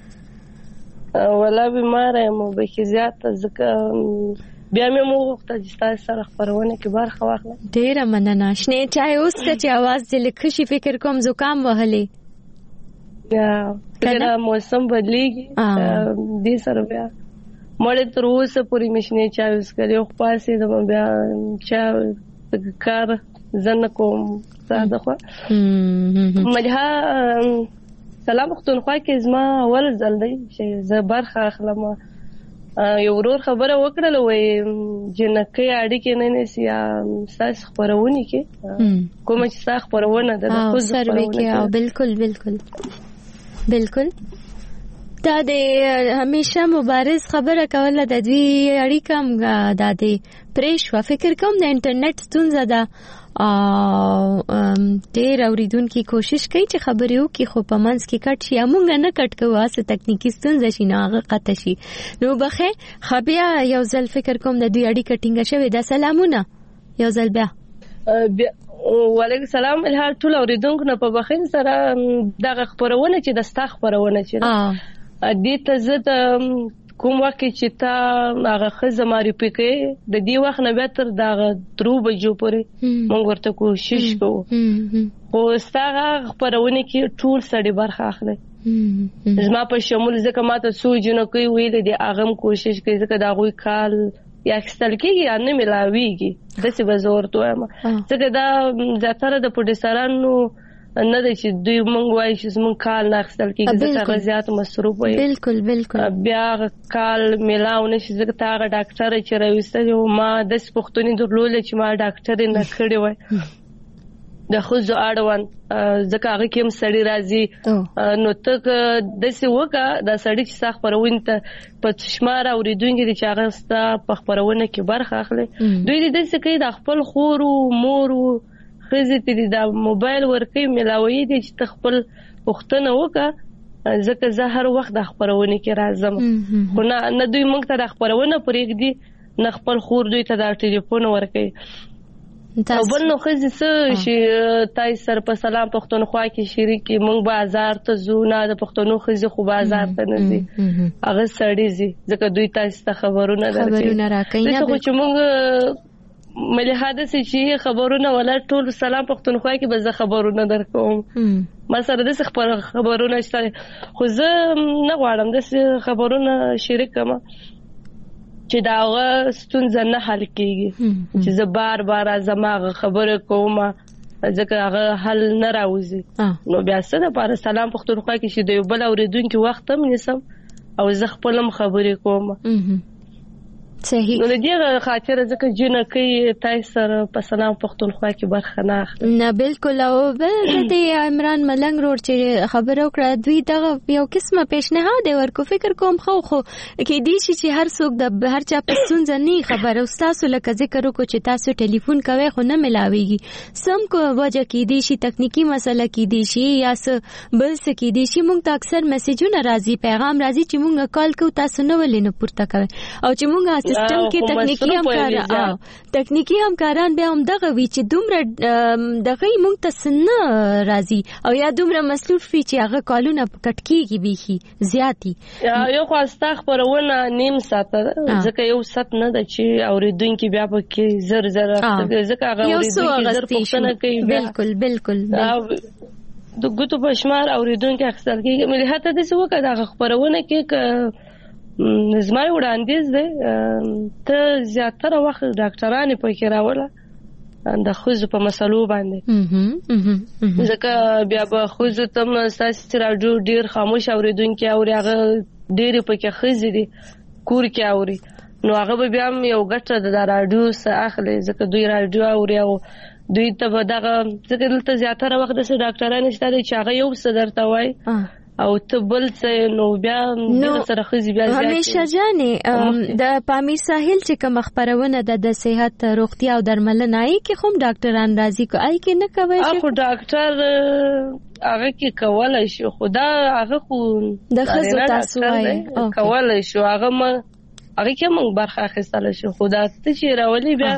ولا بیمار یم به کې زیات ځکه بیا مې مو وخت چې تاسو سره خبرونه کې برخه واخلم ډیره مننه شنه چای اوس چې आवाज دې لکه شي فکر کوم زکام وهلې یا کله موسم بدلیږي دې سره بیا مړ تر اوسه پوری مشنه چای اوس کړي خو پاسې د بیا چا کار زنه کوم ساده خو مجها سلام پښتونخوا کې زما اول ځل دی چې زه برخه اخلم یو ورور خبره وکړله وای جنکې اړیکې نه نسی یا ساس خبرونه کې کوم چې ساس خبرونه ده خو سروي کې او بالکل بالکل بالکل دا د همیشه مبارز خبره کوله د دوی اړیکم د دې پرېښو فکر کوم د انټرنیټ ستونزه ده او ډېر اوریدونکو کوشش کوي چې خبرې وکړي خو په منځ کې کټ شي موږ نه کټ کوو اسه تکنیکی ستونزه شي نه هغه قطع شي نو بخې خبیا یو ځل فکر کوم د دوی اړیکه ټینګه شوې ده سلامونه یو ځل بیا وعلیکم السلام الهال ټول اوریدونکو نه په بخین سره دغه خبرونه چې د ستا خبرونه چې دې ته زه کوم وخت چې تا هغه خزه ماري پکې د دې وخت نه به تر دغه درو بجو پورې مونږ ورته کوشش کوو خو ستاره خبرونه کې ټول سړي برخه اخلي زما په شمول ځکه ماته سوجونه کوي ویل دي اغم کوشش کوي ځکه دا غوي کال یا خپل کې یا نه ملاويږي د څه بزور توه ځکه دا زیاتره د پولیسارانو نه د چې دوی مونږ وایي چې زمون کال نه خپل کې ځکه غزيات مصروف وي بالکل بالکل بیا کال ملاو نشي ځکه تا ډاکټر چې راوستل ما د سپختونی درلول چې ما ډاکټر نه کړی وای د خوځو اړوند ځکه هغه کوم سړی راځي نو ته د څه وکا د سړی چې ساخ پرون ته په شمار اوریدونکو چې هغه ستا په خبرونه کې برخه اخلي دوی د څه کوي د خپل خور او مور خزه ته د موبایل ورکې ملاوي دي چې تخپل وختونه وکا ځکه زه هر وخت د خبرونه کې راځم خو نه نه دوی موږ ته د خبرونه پرېږدي نه خپل خور دوی ته د ټلیفون ورکې او بل نو خزي څه شي تای سر په سلام پښتونخوا کې شریکي مونږ بازار ته زو نه د پښتونو خزي خو بازار ته نه زی هغه سړی زی ځکه دوی تاسو ته خبرونه درکړي خبرونه راکړي نه خو چې مونږ ملي حادثه چې خبرونه ولا ټول سلام پښتونخوا کې به زه خبرونه درکوم ما سره د خبرونه شته خو زه نه غواړم د خبرونه شریک کما چې داغه ستونزه نه حل کیږي چې زه بار بار زماغه خبره کوم ځکه هغه حل نه راوځي نو بیا څه د پاره سلام پښتونخوا کې چې د یو بل اوریدونکو وخت هم نسم او زه خپل هم خبرې کوم صحیح نو دغه خاطر ځکه جن کوي تاسو سره په سلام پښتونخوا کې برخه نه اخلي نه بالکل او د عمران ملنګ روړ چې خبرو کړه دوی دغه یو قسمه پیشنهاد ورکو فکر کوم خو خو کې دي چې هر څوک د هر چا په ستونزه نه خبره استاد لکه ذکر وکړو چې تاسو ټلیفون کوي خو نه ملاويږي سم کو وجه کې دي شي تکنیکی مسله کې دي شي یا څه بل څه کې دي شي مونږ ته اکثر میسجونه راځي پیغام راځي چې مونږ کال کو تاسو نه ولې نه پورته کوي او چې مونږ سیستم کې تکنیکی همکاران تکنیکی همکاران به هم دغه وی چې دومره دغه مونږ ته نه راځي او یا دومره مصروف وي چې هغه کالونه کټ کیږي به زیاتی یو خو استا خبرونه نیم ساعت ځکه یو ساعت نه د چې اوریدونکو بیا په کې زر زر ځکه هغه اوریدونکو زر پښتنه کوي بالکل بالکل د ګوتو بشمار اوریدونکو اکثر کې ملي هته د څه وکړه د خبرونه کې زمای وړاندیز دی ته زیاتره وخت ډاکټرانو په کې راوړل د خوځ په مسلو باندې ځکه بیا به خوځ تم ساسي راډیو ډیر خاموش اوریدونکو او هغه ډیر په کې خزي دي کور کې اوري نو هغه بیا یو ګټه د راډیو سره اخلي ځکه دوی راډیو اوري او دوی ته به دغه ځکه دلته زیاتره وخت د ډاکټرانو شته چې هغه یو څه درته وای او ته بل څه نو بیا د سره خزي بیا ځي همیشه جانې د پامیر ساحل چې کوم خبرونه د صحت روغتیا او درملنه ای کې کوم ډاکټران راځي کوي کې نه کوي خو ډاکټر هغه کې کولای شي خدا هغه خو د خزو تاسو وایي کولای شي هغه ما هغه کې موږ برخه اخیستل شي خدا ته چې راولي بیا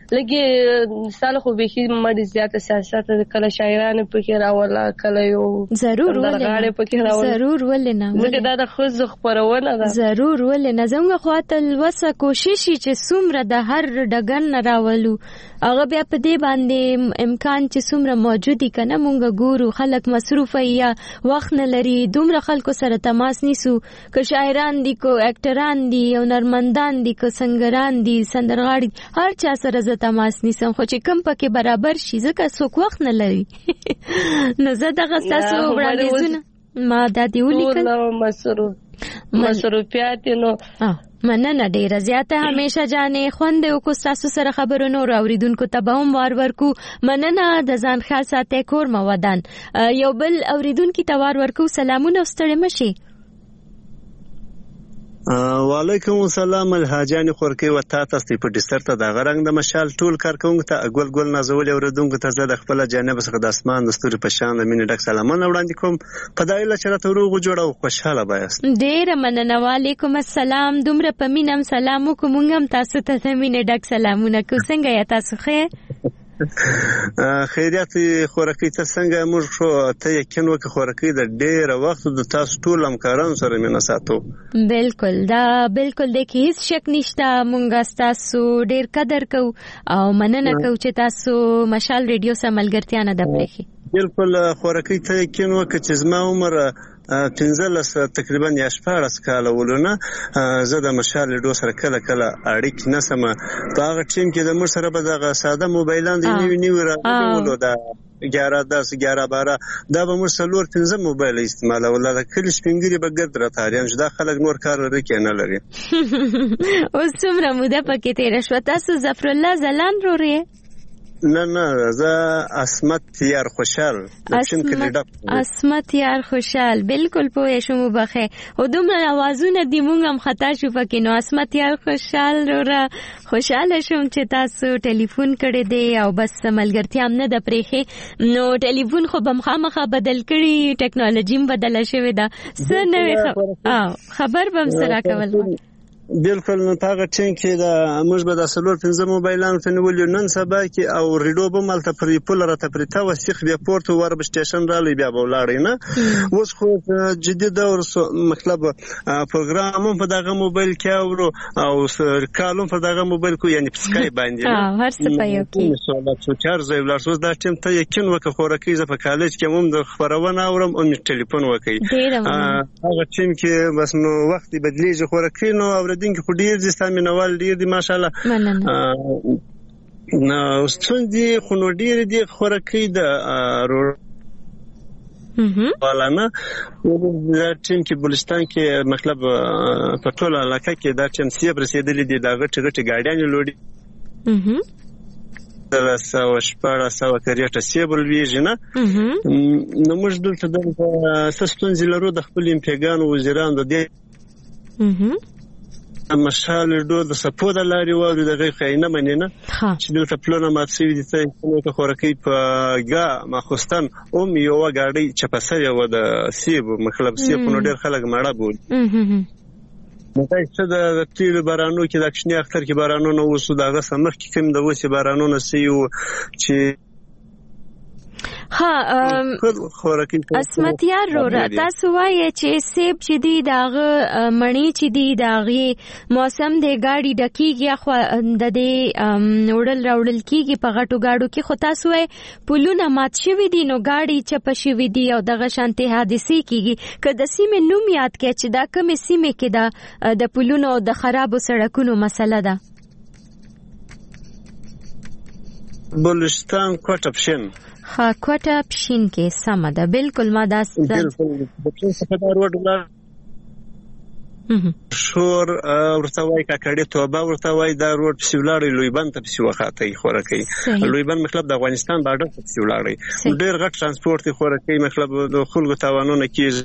لګي سال خو به هی مړ زیاته سیاست کله شاعرانه پکې راولا کله یو ضرور ولې پکې راولا ضرور ولې نه ځکه دا د خود خبرونه ده ضرور ولې نه زموږ خواته وسه کوشش چې څومره د هر ډګر نه راولو هغه بیا په دې باندې امکان چې څومره موجودي کنه مونږ ګورو خلک مصروف یا وخت نه لري دومره خلکو سره تماس نیسو که شاعران دي کو اکټران دي او نرمندان دي کو سنگران دي سندرغاړي هر چا سره تماس نیسم خو چې کم پکې برابر شي ځکه څوک وخت نه لري نو زه دغه تاسو وړاندیزونه ما دا دی ولیکل مصروف مصروفیات نو مننه ډیره زیاته همیشه جانې خوند او کو تاسو سره خبرونه اوریدونکو ته به هم وار ورکو مننه د ځان خاص ساتي کور مودان یو بل اوریدونکو ته وار ورکو سلامونه ستړي مشي وعلیکم السلام الحاجان خورکی و تا تاسو په ډیسر ته د غرنګ د مشال ټول کارکونکو ته ګل ګل نازول اوریدونکو ته د خپل جانب څخه د اسمان د ستوري په شان د مینې ډک سلامونه وړاندې کوم په دایله چرته روغ جوړ او خوشاله بایست ډیر مننه وعلیکم السلام دومره په مینم سلام کوم هم تاسو ته د مینې ډک سلامونه کو څنګه یا تاسو ښه خیریت خورکی ته څنګه موږ شو ته یقین وکړه خورکی د ډیره وخت د تاسو ټول همکارانو سره مینه ساتو بالکل دا بالکل د هیڅ شک نشته مونږ تاسو ډیر قدر کو او مننه کو چې تاسو مشال ریډیو سره ملګرتیا نه د پرېخي بالکل خورکی ته یقین وکړه چې زما عمر پنځلس تقریبا یا شپاړس کاله ولونه زه د مشال ډو سره کله کله اړیک نسم په هغه ټیم کې د مر سره به دغه ساده موبایلان دی نیو نیو راغلو دا ګیاره داس ګیاره بارا دا به مر سلور پنځه موبایل استعمال ولا د کل شپنګری به ګرد را تاریان دا خلک نور کار لري کې نه لري اوس څومره موده پکې تیر شو تاسو ظفر الله زلان روري نه نه زه اسمت یار خوشحال اسمت یار خوشحال بالکل پوه شوم بخه او دومره आवाजونه دی مونږ هم خطا شو پکې نو اسمت یار خوشحال را خوشاله شوم چې تاسو ټلیفون کړی دی او بس ملګرتیا هم نه د پرېخې نو ټلیفون خو بم خامخه بدل کړی ټیکنالوژي هم بدله شوې ده څه نوې خبر بم سره کول بالکل نو هغه ټیم کې د موږ به د سلور پنځه موبایلانو ته نیولې نن سبا کې او ریډیو به مالته پرې پول راته پرې تا وسیخ بیا پورت ورب سټیشن رالی بیا به ولاړې نه اوس خو جدي دور مطلب پروګرام په دغه موبایل کې اورو او کالم په دغه موبایل کو یعنی په سکای باندې هر څه په یو کې سوالات څو چار ځای ولر اوس دا ټیم ته یقین وکړه خورکې ز په کالج کې هم د خبرونه اورم او ټلیفون وکړي هغه ټیم کې بس نو وخت بدلیږي خورکې نو اوردین کې خو ډیر دي ستامینوال ډیر دي ماشاءالله نو ستوندې خو نو ډیر دي خورکې د والا نه دا ټیم کې بلوچستان کې مطلب په ټول علاقه کې دا ټیم سیب رسیدلې دي دا غټ غټ ګاډیان لوړي دا سو شپاره سو کریټه سیبل ویژه نه نو موږ دلته د سستون زلرو د خپل امپیګان وزیران د دې مشال ډو د سپو د لاري وو د غي خاينه مننه چې دلته پلونه مات شوی دي ته نو خورکې په گا ماخستان اوم یو غاډي چپسه و د سیب مخلب سیب نو ډیر خلک مړه بول مته چې د تیل بارانو کې د کښنی اختر کې بارانو نو وسو دغه سمخ کې کوم د وسی بارانو نه سیو چې ها اسمتیار رو تاسو وایي چې سیب چې دی داغه مڼی چې دی داغه موسم د گاډي ډکیږي خو د دې وړل راوړل کیږي په غټو گاډو کې خو تاسو وایي پلونه مات شوی دي نو گاډي چپ شوی دي او دغه شانتي حادثه کیږي که د سیمې نوم یاد کړئ چې دا کومه سیمه کې دا د پلونو او د خرابو سړکونو مسله ده بلوچستان کوټه پښین ها کوټه پښین کې سم ده بالکل ما دا بالکل پښین څخه دا روډ ولا شور ورته وای کاکړی توبه ورته وای دا روډ په سیولاري لویبند ته په سیوخاتې خورکې لویبند مطلب د افغانستان بارډر په سیولاري ډېر غټ ترانسپورت خورکې مطلب د خلکو تاوانونه کیږي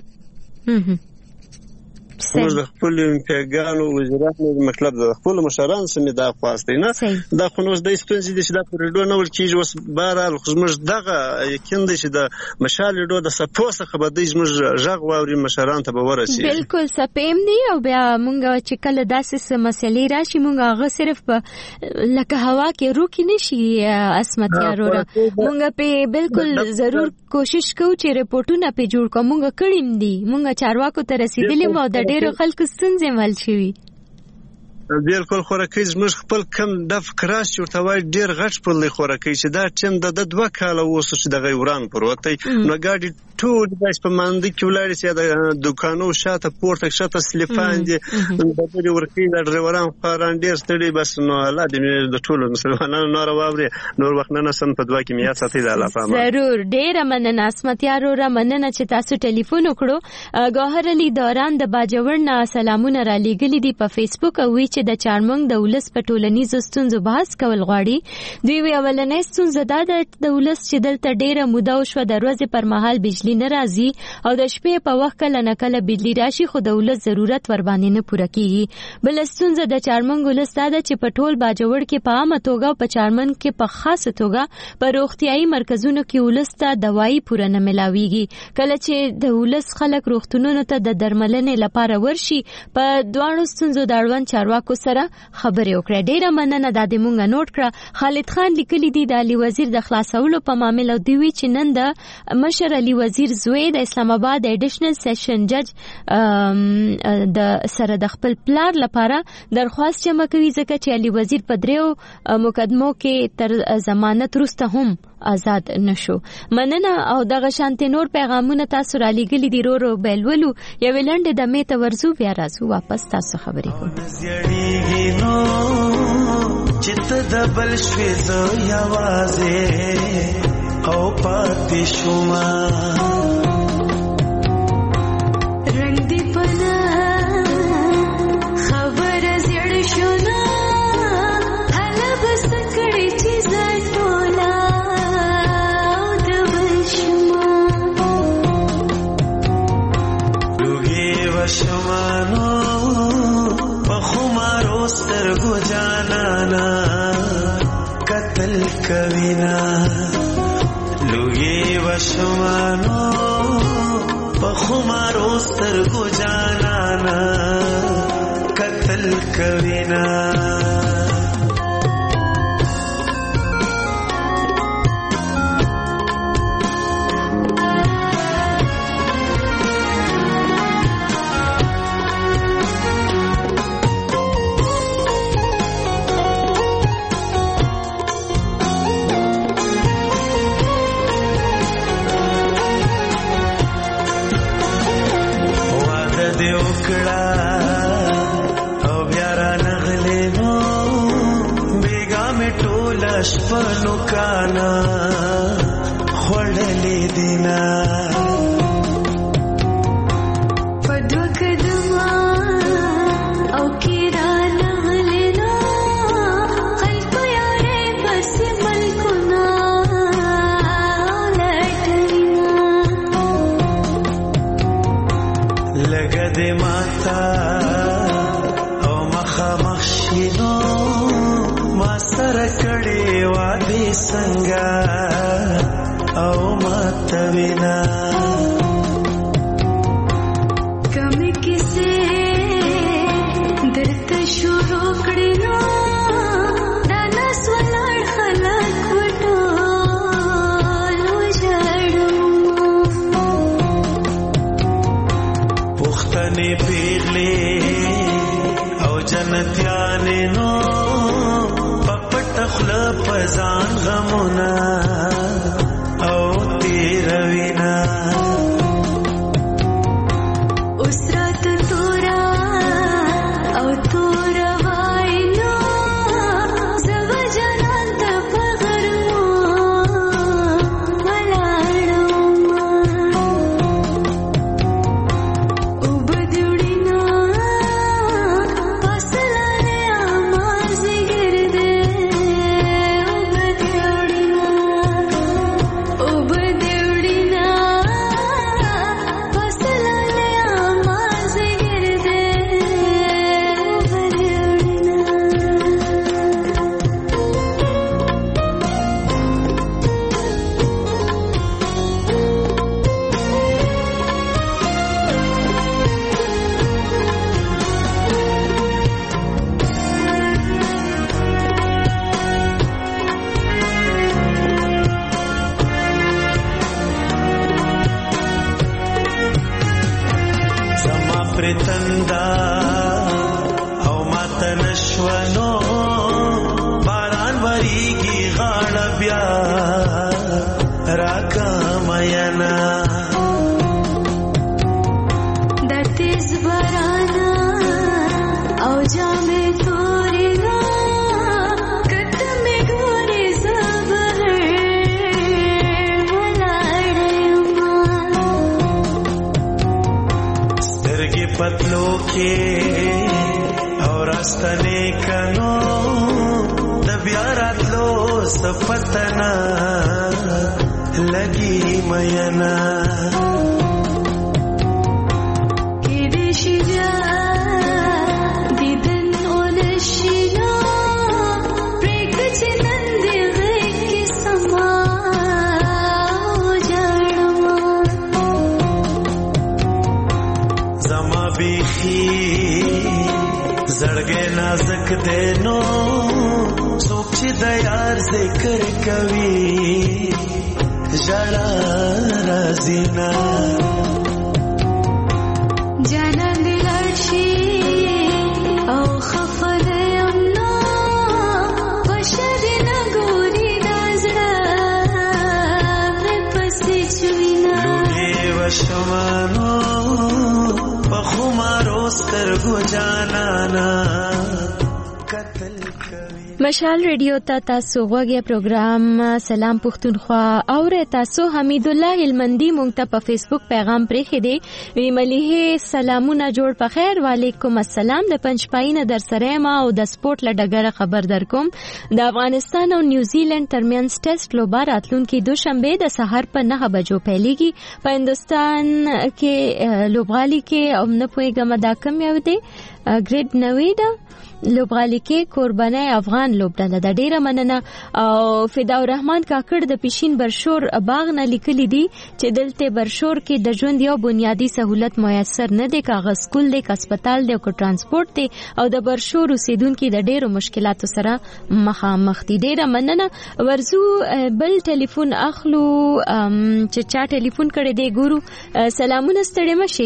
موږ د خپل امپیګانو وزارتونو مطلب د خپل مشران سمې دا خواستي نه دا خو نو د استونزې د شدا پر ډو نو کیږي وس بهرال خو موږ دغه یقین دي چې د مشال ډو د سپوسه خبر د موږ ژغ واوري مشران ته به ورسي بالکل سپیم دی او بیا موږ چې کله داسې مسلې راشي موږ هغه صرف لکه هوا کې روکی نشي اسمت یارو موږ په بالکل ضرور کوشش کوو چې ریپورتونه په جوړ کوو موږ کړیم دي موږ چارواکو ته رسیدلی مو د ډېر خلکو ستونزې مل شوي بالکل خورکې زموږ خپل کم د فکراس ورته وای ډیر غټ په لې خورکې چې دا ټیم د دوه کاله وسو چې د غیوران پروتې نو ګاډي ټول د په ماندې کې ولاري چې د دکانو شاته پورته شاته سلیفان دي د دې ورکې د ډرایوران خاران ډیر ستړي بس نو الله دې د ټول مسلمانانو نور واوري نور وخت نه سم په دوا کې میا ساتي د الله فهم ضرور ډیر مننه اسمت یارو را مننه چې تاسو ټلیفون وکړو ګوهر علي دوران د باجوړ نه سلامونه را لېګلې دي په فیسبوک او چې د چارمنګ د ولس په ټولنیزو ستونزو بحث کول غواړي دوی وی اولنې ستونزه دا د ولس چې دلته ډیره موده وشو د ورځې پر مهال بجلی نه راځي او د شپې په وخت کله نه کله بجلی راشي خو د ولس ضرورت ور باندې نه پوره کیږي بل ستونزه د چارمنګ ولس دا چې په ټول باجوړ کې په عامه توګه په چارمنګ کې په خاصه توګه په روغتيایي مرکزونو کې ولس ته دوايي پوره نه ملاويږي کله چې د ولس خلک روغتونونو ته د درملنې لپاره ورشي په دوانو ستونزو د اړوند چارواکو سره خبرې وکړه ډیره مننه د دې مونږه نوٹ کړه خالد خان لیکلی دی د علي وزیر د خلاصولو په معاملې دی وی چې نن د مشر علي وزیر زوی د اسلام آباد ایډیشنل سیشن جج د سره د خپل پلار لپاره درخواست جمع کوي ځکه چې علي وزیر په دریو مقدمو کې تر ضمانت وروسته هم آزاد نشو مننه او دغه شانتي نور پیغامونه تاسو را لګلی دی رو رو بلولو یو لنډه د میته ورزو بیا راځو واپس تاسو خبرې کوو چت دبل شوي زو یوازې او پاتې شوما رنگ دی پنا خبر زړ شونا هله بس کړي چې زټولا شمانو پخمارو سترگو جانانا قتل کوینا لوگی و شمانو پخمارو سترگو جانانا قتل قتل کوینا شپنو کانا خوڑلی دینا پدو کدما او کیران غلینا خلق یارے بس ملکنا لٹرینا لگا دے ماتا او مخا مخشینو ما سره کړي وادي څنګه او ماته وینا کمی کیسه درته شروع کړي نو دا ناس ولړ خلک وټول وژړم پښتنې پیغلې او جنتیانې نو تخلا پزان غمونا او تیروینا اسرات تورا او تورا وائنو زو جنان تا پغرمو ملارو او بدوڑینا پاسلانے آمار زگر دے تندا او ماته نشونو باران وریږي غاړه بیا راکا مینا د تیز باران او جامې تورینا کته مې ګورې زبر ولاړم سترګې پتلو کې او راستنې کنو د بیا راتلو صفتنا لګي مینا کې دې شجا دیدن اولشینا پریک چې نن دې غېږ کې سما وجړم زما بیخي زړګې نازک دې نو څوک چې د یار ذکر کوي ژړا راځي نه جانان دې لاړ شي او خفه دې یم نو بشر دې نه ګوري دا زړه مې پسې چوينا لوګي وشمانو په خمارو سترګو جانانا قتل مشال ریډیو ته تاسو غوږی پروګرام سلام پښتونخوا او تاسو حمید الله هلمندی مونږ ته په فیسبوک پیغام پرېښی دی وی مليحه سلامونه جوړ په خیر وعلیکم السلام د پنځپاینه در سره ما او د سپورت لډګره خبر در کوم د افغانستان او نیوزیلند ترمنځ ټیسټ لوبه راتلونکي دوشنبه د سحر په نه بجو پیلېږي په هندستان کې لوبغالي کې او نه پوهېږم دا کوم یو دی ګریډ نوې ده لوبغالي کې قرباني افغان لوبډله د ډیره مننه. او فدا الرحمن کاکړ د پښین برشور باغ نه لیکلي دي چې دلته برشور کې د ژوند یو بنیادی سہولت میسر نه دی، کاغذ سکول دی، هسپتال دی او ترانسپورت دی، او د برشور اوسیدونکو د ډیرو مشکلاتو سره مخامخ دي. ډیره مننه. ورزو بل ټلیفون اخلو چې چا ټلیفون کړی دی ګورو. سلامونه ستړي مشي.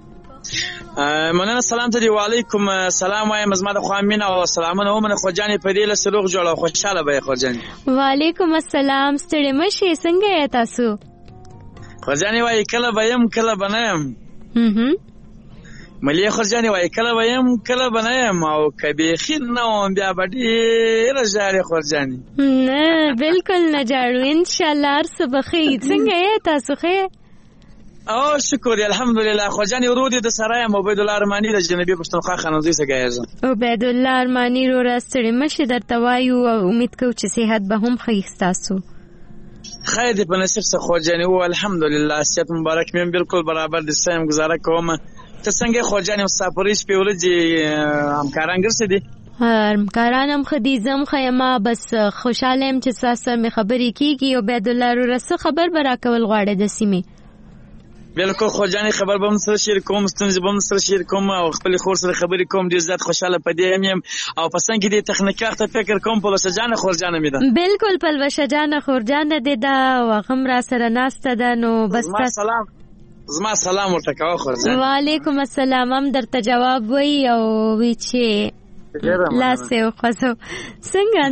مننه. سلام ته دی. وعلیکم السلام. وایم زما د خوامینه او سلامونه ومنه خو جانې په دې له سلوغ جوړه خوشاله به خو جانې. وعلیکم السلام. ستړي مشي. څنګه یې تاسو؟ خو جانې وای کله به يم کله به نه يم. هم ملي خو جانې وای کله به يم کله به نه يم او کبي خیر نه وم بیا به ډېر ژاړې خو جانې. نه بالکل نه جاړو ان شاء الله. هر څه به خیر. څنګه یې تاسو؟ خیر او شکر الحمدلله. خو جانې ورودي د سرایم عبید الله ارمانی د جنبی پښتونخوا خانوزي څخه ګایزم. عبید الله ارمانی رو راستړي مشه درته وایو او امید کوم چې صحت به هم ښه تاسو. خیر دې په نصیب څخه خو جانې او الحمدلله صحت مبارک مې بالکل برابر د سیم گزاره کوم. ته څنګه خو جانې مسافرېش په ولې همکاران ګرځې دي؟ همکاران هم خدیزم خیمه بس خوشاله يم چې تاسو مې خبرې کیږي. عبید الله رو رسو خبر برا کول غواړي د سیمه. بالکل خو جانې خبر به هم سره شیر کوم، ستونزې به هم سره شیر کوم او خپل خور سره خبرې کوم. ډېر زیات خوشاله پدې یم او پسند کې دې تخنیکي وخت فکر کوم په لسجانه خور جانه مې ده. بالکل په لسجانه خور جانه دې دا وغم را سره ناسته ده. نو بس زما سلام زما سلام ورته کوه خور جان. وعلیکم السلام. هم درته جواب وای او وی چې لاسه خوځو څنګه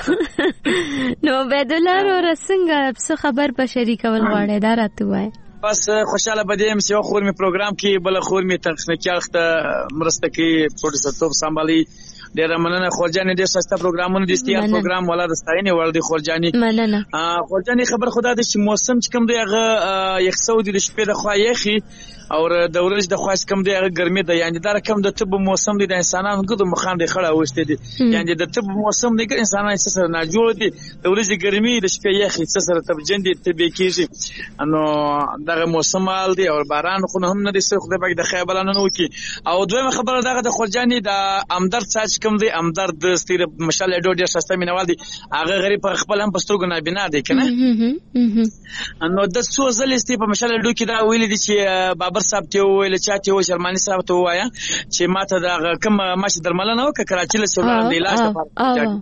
نو نو بدلار اور څنګه څه خبر په شریکول غواړي دا راته وای. بس خوشاله بدیم چې خور می پروګرام کې بل خور می تخنیکي وخت مرسته کې پروډوسر توپ سمبالي. ډیره مننه خورجانې. ډیر سسته پروګرامونه دي. استیا پروګرام ولا د ستاینې ور دي خورجانې. مننه. خورجانې خبر خدا د موسم چې کوم دی هغه یخ سعودي د شپې د خوا یخي او د ورځې د خواس کم دی هغه ګرمي ده. یعنی دا رقم د طب موسم دی د انسانانو ګدو مخان دی خړه وشته دي. یعنی د طب موسم دی ګر انسانانو سره نه جوړ دي. د ورځې ګرمي د شپې یخي سره تب جن دي طبي کیږي. نو دغه موسم حال دی او باران خو هم نه دي څه خدای پاک د خیر بلانه نو کی. او دویمه خبره دغه د خورجانې د امدر څاڅ کم دی. امدر د ستیر مشال ډو ډیر سسته مینوال دی. هغه غریب پر خپل هم پسترګو نه بنا دی کنه. نو د څو ځلې ستې په مشال ډو کې دا ویل دي چې بابر صاحب ته ویل چاته و شرمانی صاحب ته وایا چې ماته دا کوم ماشه درملنه وکړه کراچي له سولان دی علاج لپاره.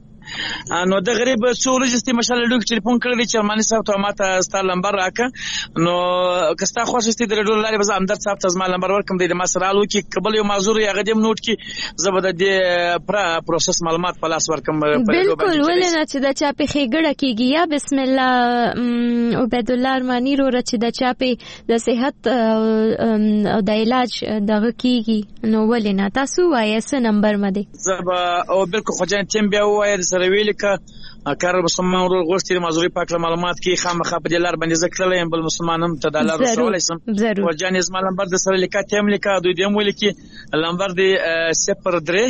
نو د غریب څو ورځې مشال ډوک ټلیفون کړی چې شرمانی صاحب ته ماته ستار نمبر راکا. نو کستا خوښ ستې د ډول لاري بز امدر صاحب ته زما نمبر ورکم دی. د مسرالو کې قبل یو معذور یې غدیم نوٹ کې زبر د پر پروسس معلومات په لاس ورکم. بالکل ولنه چې د چا په خېګړه کېږي یا بسم الله عبید الله ارمانی رو چې د چا په د صحت او د علاج دغه کېږي. نو ولنه تاسو وایې څه نمبر مده زبا او بالکل خو جان تیم بیا وایې سره ویل کا کار مسلمان ورو غوښتي معذوري پاک معلومات کې خامخا په دلار باندې ذکر لیم بل مسلمان هم ته دلار رسول سم. او جان اسما نمبر د سره لیکا تیم لیکا دوی دیم ویل کې نمبر دی صفر درې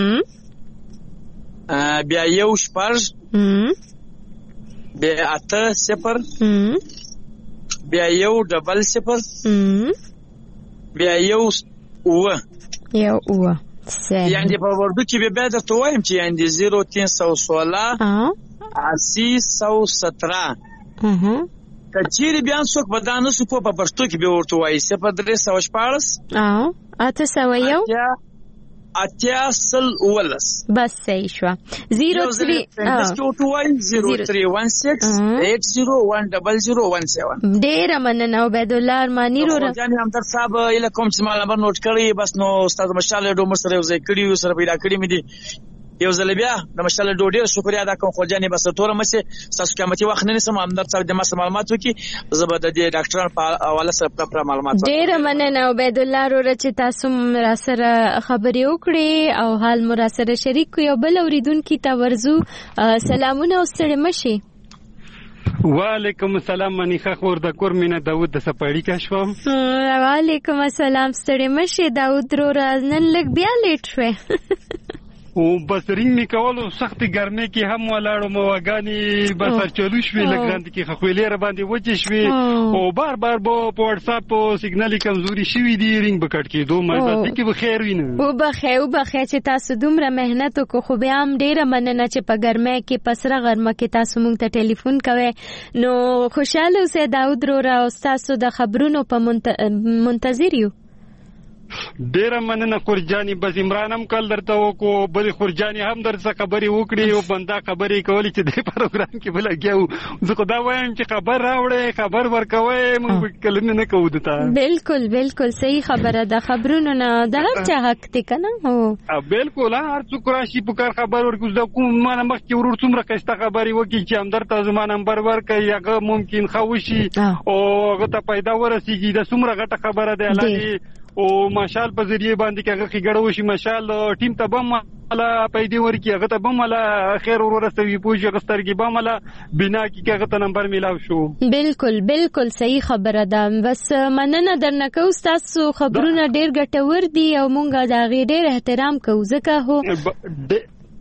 بیا یو شپږ بیا اته صفر بیا یو ډبل صفر بیا یو و یو و. یعنی په وردو کې به به درته وایم چې یعنی صفر تین سو سولہ اسی سو سترہ کچېری بیان څوک بدانه سو په پښتو کې به ورته وایي صفر درې سو شپږ او اته سو یو اتیا سل ولس بس صحیح شو. صفر تین صفر تین ون سکس ایٹ زیرو ون ډبل زیرو ون سیون. ډیر مننه عبید الله ارمانی رو جان هم در صاحب اله کوم چې مال نمبر نوٹ کړی بس نو استاد مشال ډو مر سره وځي کړی سره پیدا کړی مې دي. یو ځل بیا د مشال ډو ډیر شکریا ادا کوم خو جانې بس تور مې تاسو قیمتي وخت نه سم هم در صاحب د مس معلومات وکي زبر د دې ډاکټرانو په حواله سره پر معلومات. ډیر مننه عبید الله رو چې تاسو را سره خبرې وکړي او حال مر سره شریک کو. یو بل اوریدونکو ته ورزو سلامونه او ستړي مشي. وعلیکم السلام منیخه خور د کور مینه داوود د سپاړی کا شوم. وعلیکم السلام ستړي مشي داوود رو راز نن لګ بیا لیټ شوه. او بس رینګ می کولو سخت ګرمي کې هم ولاړو مواګانی بس چلو شوې لګراند کې خپلې را باندې وچې شوې او بار بار په واتس اپ او سیګنالي کمزوري شوې دي رینګ بکټ کې دوه مې کې به خیر وینم او به خیر او به خیر چې تاسو دومره مهنت وکړو خو بیا هم ډیره مننه چې په ګرمۍ کې پسره غرمه کې تاسو مونږ ته ټلیفون کوئ نو خوشاله اوسئ داود وروره او تاسو د خبرونو په منتظر یو ډیره مننه خورجاني بس عمران هم کل درته وکړو بل خورجاني هم درڅ خبرې وکړي او بندا خبرې کولې چې د پروګرام کې بل لګیاو زه خدا وایم چې خبر راوړې خبر ورکوي موږ کلمه نه کوو دته بالکل بالکل صحیح خبره ده خبرونه نه د هر چا حق دی کنه او بالکل هر څوک راشي په کار خبر ورکوي دا کوم ما مخ کې ورور څومره کسته خبرې وکړي چې هم درته زما نمبر ورکړي هغه ممکن خوشي او هغه ته پیدا ورسیږي د څومره غټه خبره ده الله او ماشال په ذریعہ باندې کې هغه خګړو شي ماشال ټیم ته بم مالا پیدا ورکی هغه ته بم مالا خیر ورسوي پوجي غسترګي بم مالا بنا کې هغه ته نمبر میلاو شو بالکل بالکل صحیح خبره ده بس مننه درنه کو تاسو خبرونه ډیر ګټور دي او مونږه دا غي ډیر احترام کوو ځکه هو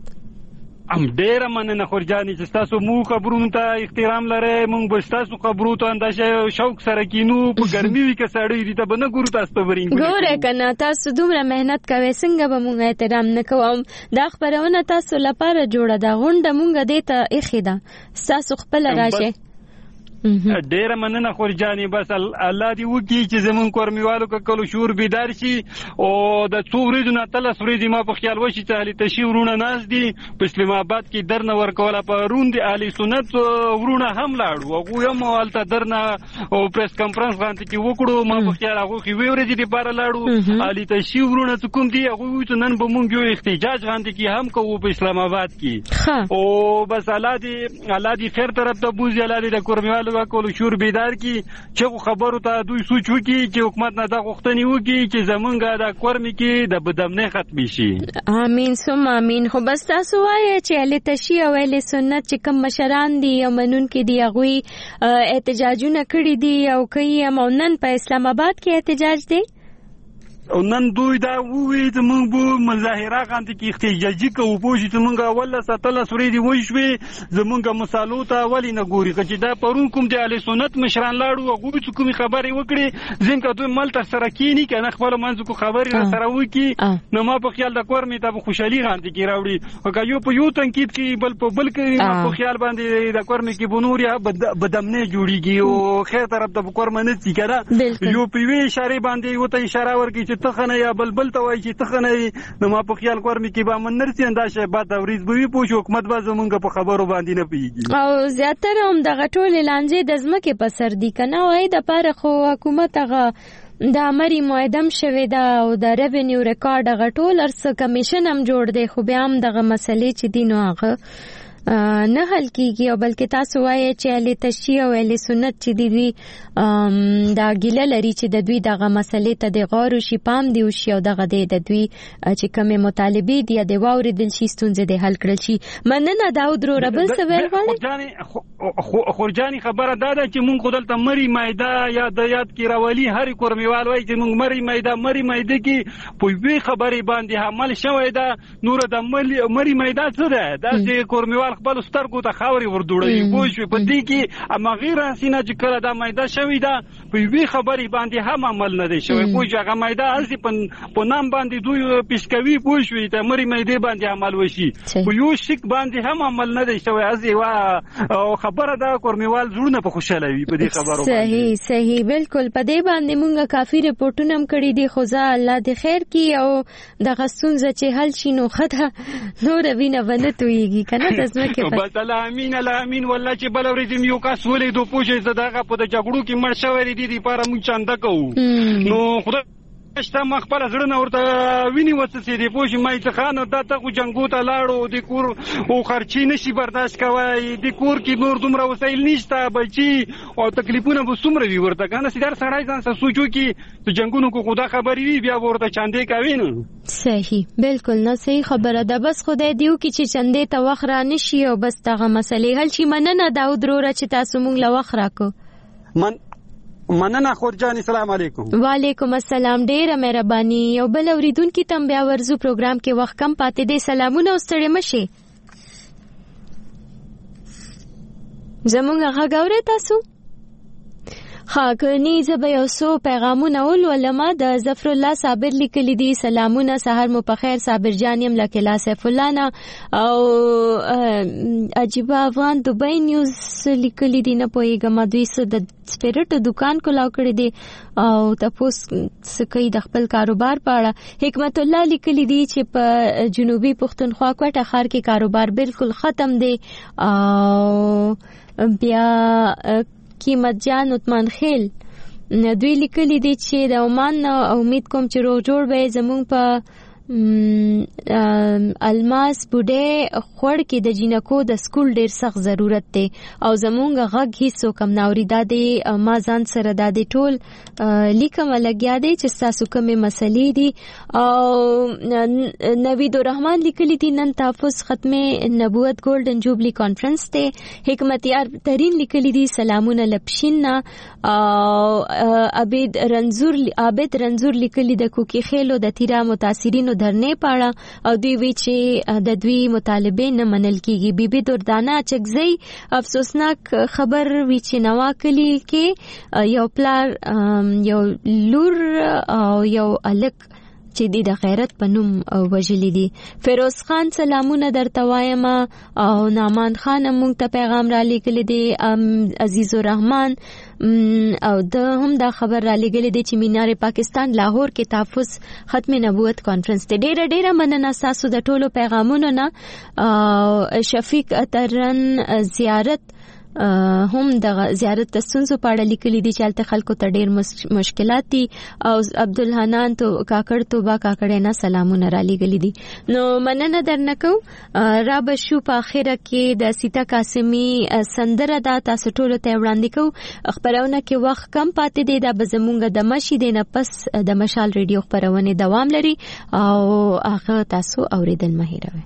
ام ډیره مننه خورجاني چې تاسو مو خبرونو ته احترام لرئ مونږ به تاسو خبرو ته اندازه شوق سره کینو په ګرمي وی کې سړی دي ته بنه ګورو تاسو ته ورینګ ګوره کنه تاسو دومره مهنت کوي څنګه به مونږ احترام نکوم دا خبرونه تاسو لپاره جوړه ده غونډه مونږ دې ته اخی ده تاسو خپل راشه ډیره مننه خورجاني بس الله دې وکړي چې زمون کورمیوالو کلو شور بیدار شي او د څو ورځې نه تلس ورځې ما په خیال وشي چې اهلی تشیورونه ناز دي په اسلام آباد کې درنه ورکوله په روند اهلی سنت ورونه هم لاړو هغه هم ولته درنه او پریس کانفرنس غانته کې وکړو ما په خیال هغه خو وی ورځې دې بار لاړو اهلی تشیورونه کوم دي هغه چې نن به مونږ یو احتجاج غانته کې هم کوو په اسلام آباد کې او بس الله دې الله دې خیر طرف ته بوزي الله دې د کورمیوالو کولو شور بیدار کی چې خبرو ته دوی سوچ وکي چې حکومت نه دا غوښتنې وکي چې زمونږه د کورمی کې د بدامنۍ ختم شي امين ثم امين خو بس تاسو وایي چې اهل تشیع او اهل سنت چې کوم مشران دي او منون کې دي هغه احتجاجونه کړی دي او کوي هم نن په اسلام آباد کې احتجاج دي او نن دوی دا ووی چې موږ به مظاهره غانته کې احتجاجي کوو پوه شي چې موږ ولا ساتله سوري دی وای شوې زمونږ مسالو ته ولی نه ګوري چې دا پرون کوم دی اهل سنت مشران لاړو هغه چې کومي خبرې وکړي ځینکه دوی مل تر سره کینی کنه خپل منځ کو خبرې سره وکي نو ما په خیال د کور می ته خوشحالي غانته کې راوړي او یو په یو تنقید کې بل په بل کې په خیال باندې د کور می کې بنوري بدامنه جوړیږي او خیر طرف ته کور منځ کې کړه یو په وی اشاره باندې یو ته اشاره ورکړي تخنه یا بلبل ته وای چې تخنه نو ما په خیال کور می کې به من نرسي انداشه بعد اوریز به پوښ حکومت به زمونږ په خبرو باندې نه پیږي او زیاتره هم د غټول لانجې د ځمکې په سر دي کنه وای د پاره خو حکومت هغه د امري معدم شوه دا او د ریونیو ریکارډ غټول ارس کمیشن هم جوړ دی خو بیا هم دغه مسلې چې دي نو هغه نه حل کیږي او بلکې تاسو وایي چې اهل تشیع او اهل سنت چې دی دوی دا ګیله لري چې د دوی دغه مسلې ته د غور شي پام دی او شي او دغه د دوی چې کومه مطالبه دي د واوریدل شي ستونزې د حل کړل شي مننه داود رو ربل سوال غواړي خورجاني خبره دا ده چې مونږ خدلته مری مایده یا د یاد کې راولي هر کورمیوال وایي چې مونږ مری مایده مری مایده کې په وی خبرې باندې حمل شوی دا نور د مری مایده څه ده دا چې کورمیوال خپل سترګو ته خاوري وردوړي پوه شو په دې کې اما غیر سینه چې کله دا مایده شوی دا په وی خبرې باندې هم عمل نه دی شوی پوه شو هغه مایده اسی په نام باندې دوی پیشکوي پوه شو ته مری مایده باندې عمل وشي په یو شک باندې هم عمل نه دی شوی ازي وا خبره دا کورمیوال زړونه په خوشاله وي په دې خبرو صحیح صحیح بالکل په دې باندې مونږه کافي رپورټونه هم کړی دي خو ځا الله دې خیر کی او د غسونځ چې حل شینو خدای نور وینه ونتويږي کنه دزمه بس الله امين الله امين والله چې بل ورځم یو کس ولې دو پوښي زداغه په د جګړو کې مړ شوی دی دی لپاره مونږ چاندا کوو نو خدای شته مخبل زړه نه ورته ویني وڅڅې دی پوښي مې ته خان دا ته جنگو ته لاړو د کور او خرچي نشي برداشت کوي د کور کې نور دومره وسایل نشته بچي او تکلیفونه به څومره وي ورته کنه سیدار سړی ځان سره سوچو کې ته جنگونو کو خدا خبري وي بیا ورته چاندې کوي نه صحیح بالکل نه صحیح خبره ده بس خدای دیو کې چې چندې ته وخت را نشي او بس دغه مسلې حل شي مننه داود وروره چې تاسو مونږ له وخت راکو من مننه خورجان. السلام علیکم. وعلیکم السلام. ډیره مهرباني. یو بل اوریدونکو تم بیا ورزو پروګرام کې وخت کم پاتې دی. سلامونه او ستړي مشه. زمونږ غږ اورئ تاسو؟ خاکنی زبا یو سو پیغامونه ولولما. د ظفر الله صابر لیکلی دي سلامونه سحر مو په خیر صابر جان يم لکلا سیف الله نه. او عجیب افغان دوبۍ نیوز لیکلی دي نه پوهیږم دوی څه د سپیرټ دکان کولاو کړی دي او تاسو سکی د خپل کاروبار په اړه. حکمت الله لیکلی دي چې په جنوبي پښتونخوا کوټه ښار کې کاروبار بالکل ختم دی. او بیا قیمت جان عثمان خیل دوی لیکلی دي چې د عمان امید کوم چې روغ جوړ به زمونږ په الماس بوډه خور کې د جینکو د سکول ډیر سخت ضرورت دی او زمونږ غږ هیڅ کم ناوري دادې ما ځان سره دادې ټول لیکم لګیا دی چې تاسو کومه مسلې دي. او نوید الرحمن لیکلی دي نن تحفظ ختمه نبوت ګولډن جوبلی کانفرنس ته. حکمت یار ترین لیکلی دي سلامونه لپشین. او عبید رنزور عابد رنزور لیکلی د کوکی خېلو د تیرا متاثرینو درنې پاړه او دوی وی چې د دوی مطالبه نه منل کیږي. بیبي دردانه چکزئی افسوسناک خبر وی چې نوا کلی کې یو پلار یو لور او یو الک چې دی د غیرت په نوم وژلې دي. فیروز خان سلامونه درته وایم او نامان خان مونږ ته پیغام را لیکلی دی. عزیز الرحمن او د هم دا خبر را لګلې دی چې مینار پاکستان لاهور کې تحفظ ختم نبوت کانفرنس ته. ډیره ډیره مننه تاسو د ټولو پیغامونو نه. شفیق اترن زیارت هم د زیارت د ستونزو په اړه لیکلي دي چې هلته خلکو ته ډېر مشکلات دي. او عبدالحنان تو کاکړ توبه کاکړې نه سلامونه را لیکلي دي. نو مننه درنه کوم. را به شو په اخره کې د سیتا قاسمي سندره دا تاسو ټولو ته وړاندې کوو. خبرونه کې وخت کم پاتې دی. دا به زمونږ د مشي دی نه پس د مشال ریډیو خبرونه دوام لري او هغه تاسو اوریدل مه هیروئ.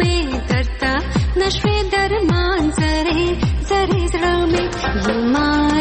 नशे दरमान सरे सरे सरे में ये माँ